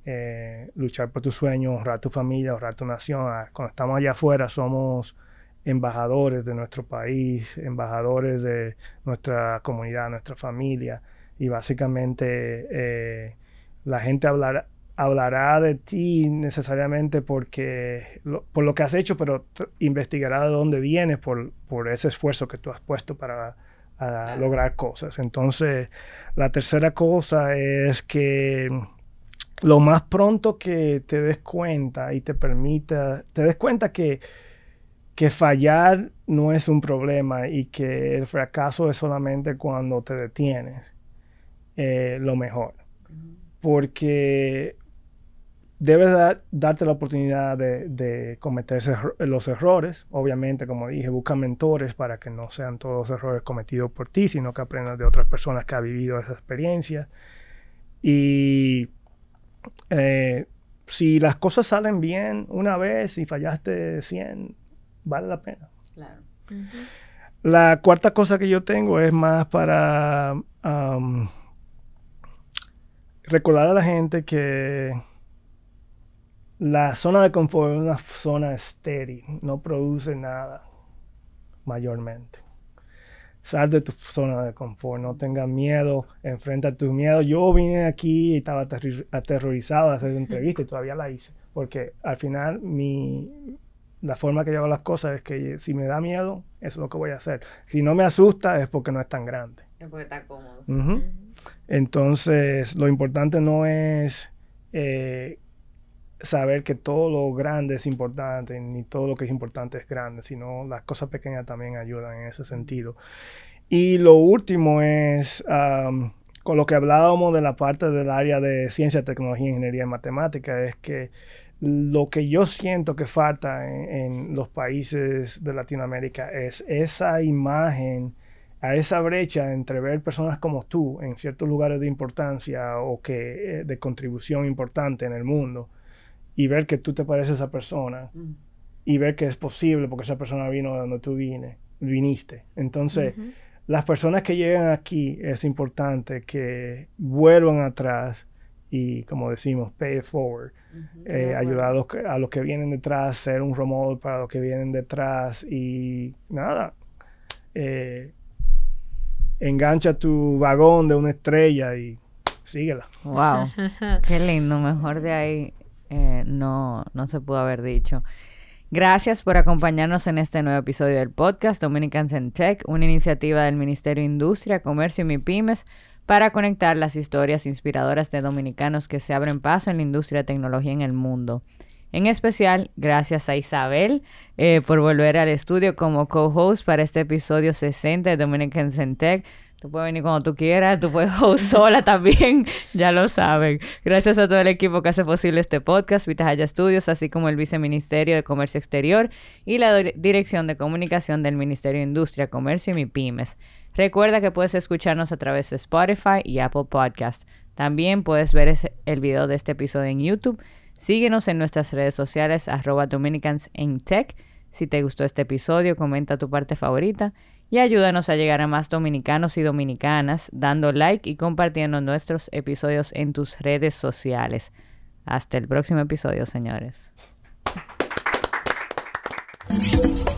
eh, luchar por tus sueños, honrar tu familia, honrar tu nación. Cuando estamos allá afuera somos embajadores de nuestro país, embajadores de nuestra comunidad, nuestra familia, y básicamente eh, la gente hablará, hablará de ti necesariamente porque lo, por lo que has hecho, pero t- investigará de dónde vienes por, por ese esfuerzo que tú has puesto para a lograr cosas. Entonces, la tercera cosa es que lo más pronto que te des cuenta y te permita, te des cuenta que, que fallar no es un problema y que el fracaso es solamente cuando te detienes, eh, lo mejor. Porque debes dar, darte la oportunidad de, de cometer erro- los errores. Obviamente, como dije, busca mentores para que no sean todos errores cometidos por ti, sino que aprendas de otras personas que han vivido esa experiencia. Y eh, si las cosas salen bien una vez y fallaste cien, vale la pena. Claro. Ujú. La cuarta cosa que yo tengo es más para um, recordar a la gente que la zona de confort es una zona estéril, no produce nada mayormente. Sal de tu zona de confort, no tengas miedo, enfrenta tus miedos. Yo vine aquí y estaba aterri- aterrorizado de hacer entrevista y todavía la hice, porque al final mi, la forma que yo hago las cosas es que si me da miedo, eso es lo que voy a hacer. Si no me asusta es porque no es tan grande. Es porque está cómodo. Ujú. Ujú. Entonces, lo importante no es eh, saber que todo lo grande es importante, ni todo lo que es importante es grande, sino las cosas pequeñas también ayudan en ese sentido. Y lo último es, um, con lo que hablábamos de la parte del área de ciencia, tecnología, ingeniería y matemática, es que lo que yo siento que falta en, en los países de Latinoamérica es esa imagen, a esa brecha entre ver personas como tú en ciertos lugares de importancia o que eh, de contribución importante en el mundo, y ver que tú te pareces a esa persona Mm. y ver que es posible porque esa persona vino de donde tú vine, viniste. Entonces, Ujú. las personas que llegan aquí es importante que vuelvan atrás y, como decimos, pay it forward. Ujú. Eh, de ayudar a acuerdo. los, que, a los que vienen detrás, ser un role model para los que vienen detrás y nada, eh, engancha tu vagón de una estrella y síguela. Wow, qué lindo. Mejor de ahí eh, no, no se pudo haber dicho. Gracias por acompañarnos en este nuevo episodio del podcast Dominicans in Tech, una iniciativa del Ministerio de Industria, Comercio y MIPYMES para conectar las historias inspiradoras de dominicanos que se abren paso en la industria de tecnología en el mundo. En especial, gracias a Isabel eh, por volver al estudio como co-host para este episodio sesenta de Dominicans in Tech. Tú puedes venir cuando tú quieras, tú puedes host sola también, ya lo saben. Gracias a todo el equipo que hace posible este podcast, Vitahaya Studios, así como el Viceministerio de Comercio Exterior y la do- Dirección de Comunicación del Ministerio de Industria, Comercio y MIPYMES. Recuerda que puedes escucharnos a través de Spotify y Apple Podcast. También puedes ver ese- el video de este episodio en YouTube. Síguenos en nuestras redes sociales, arroba Dominicans in Tech. Si te gustó este episodio, comenta tu parte favorita y ayúdanos a llegar a más dominicanos y dominicanas dando like y compartiendo nuestros episodios en tus redes sociales. Hasta el próximo episodio, señores.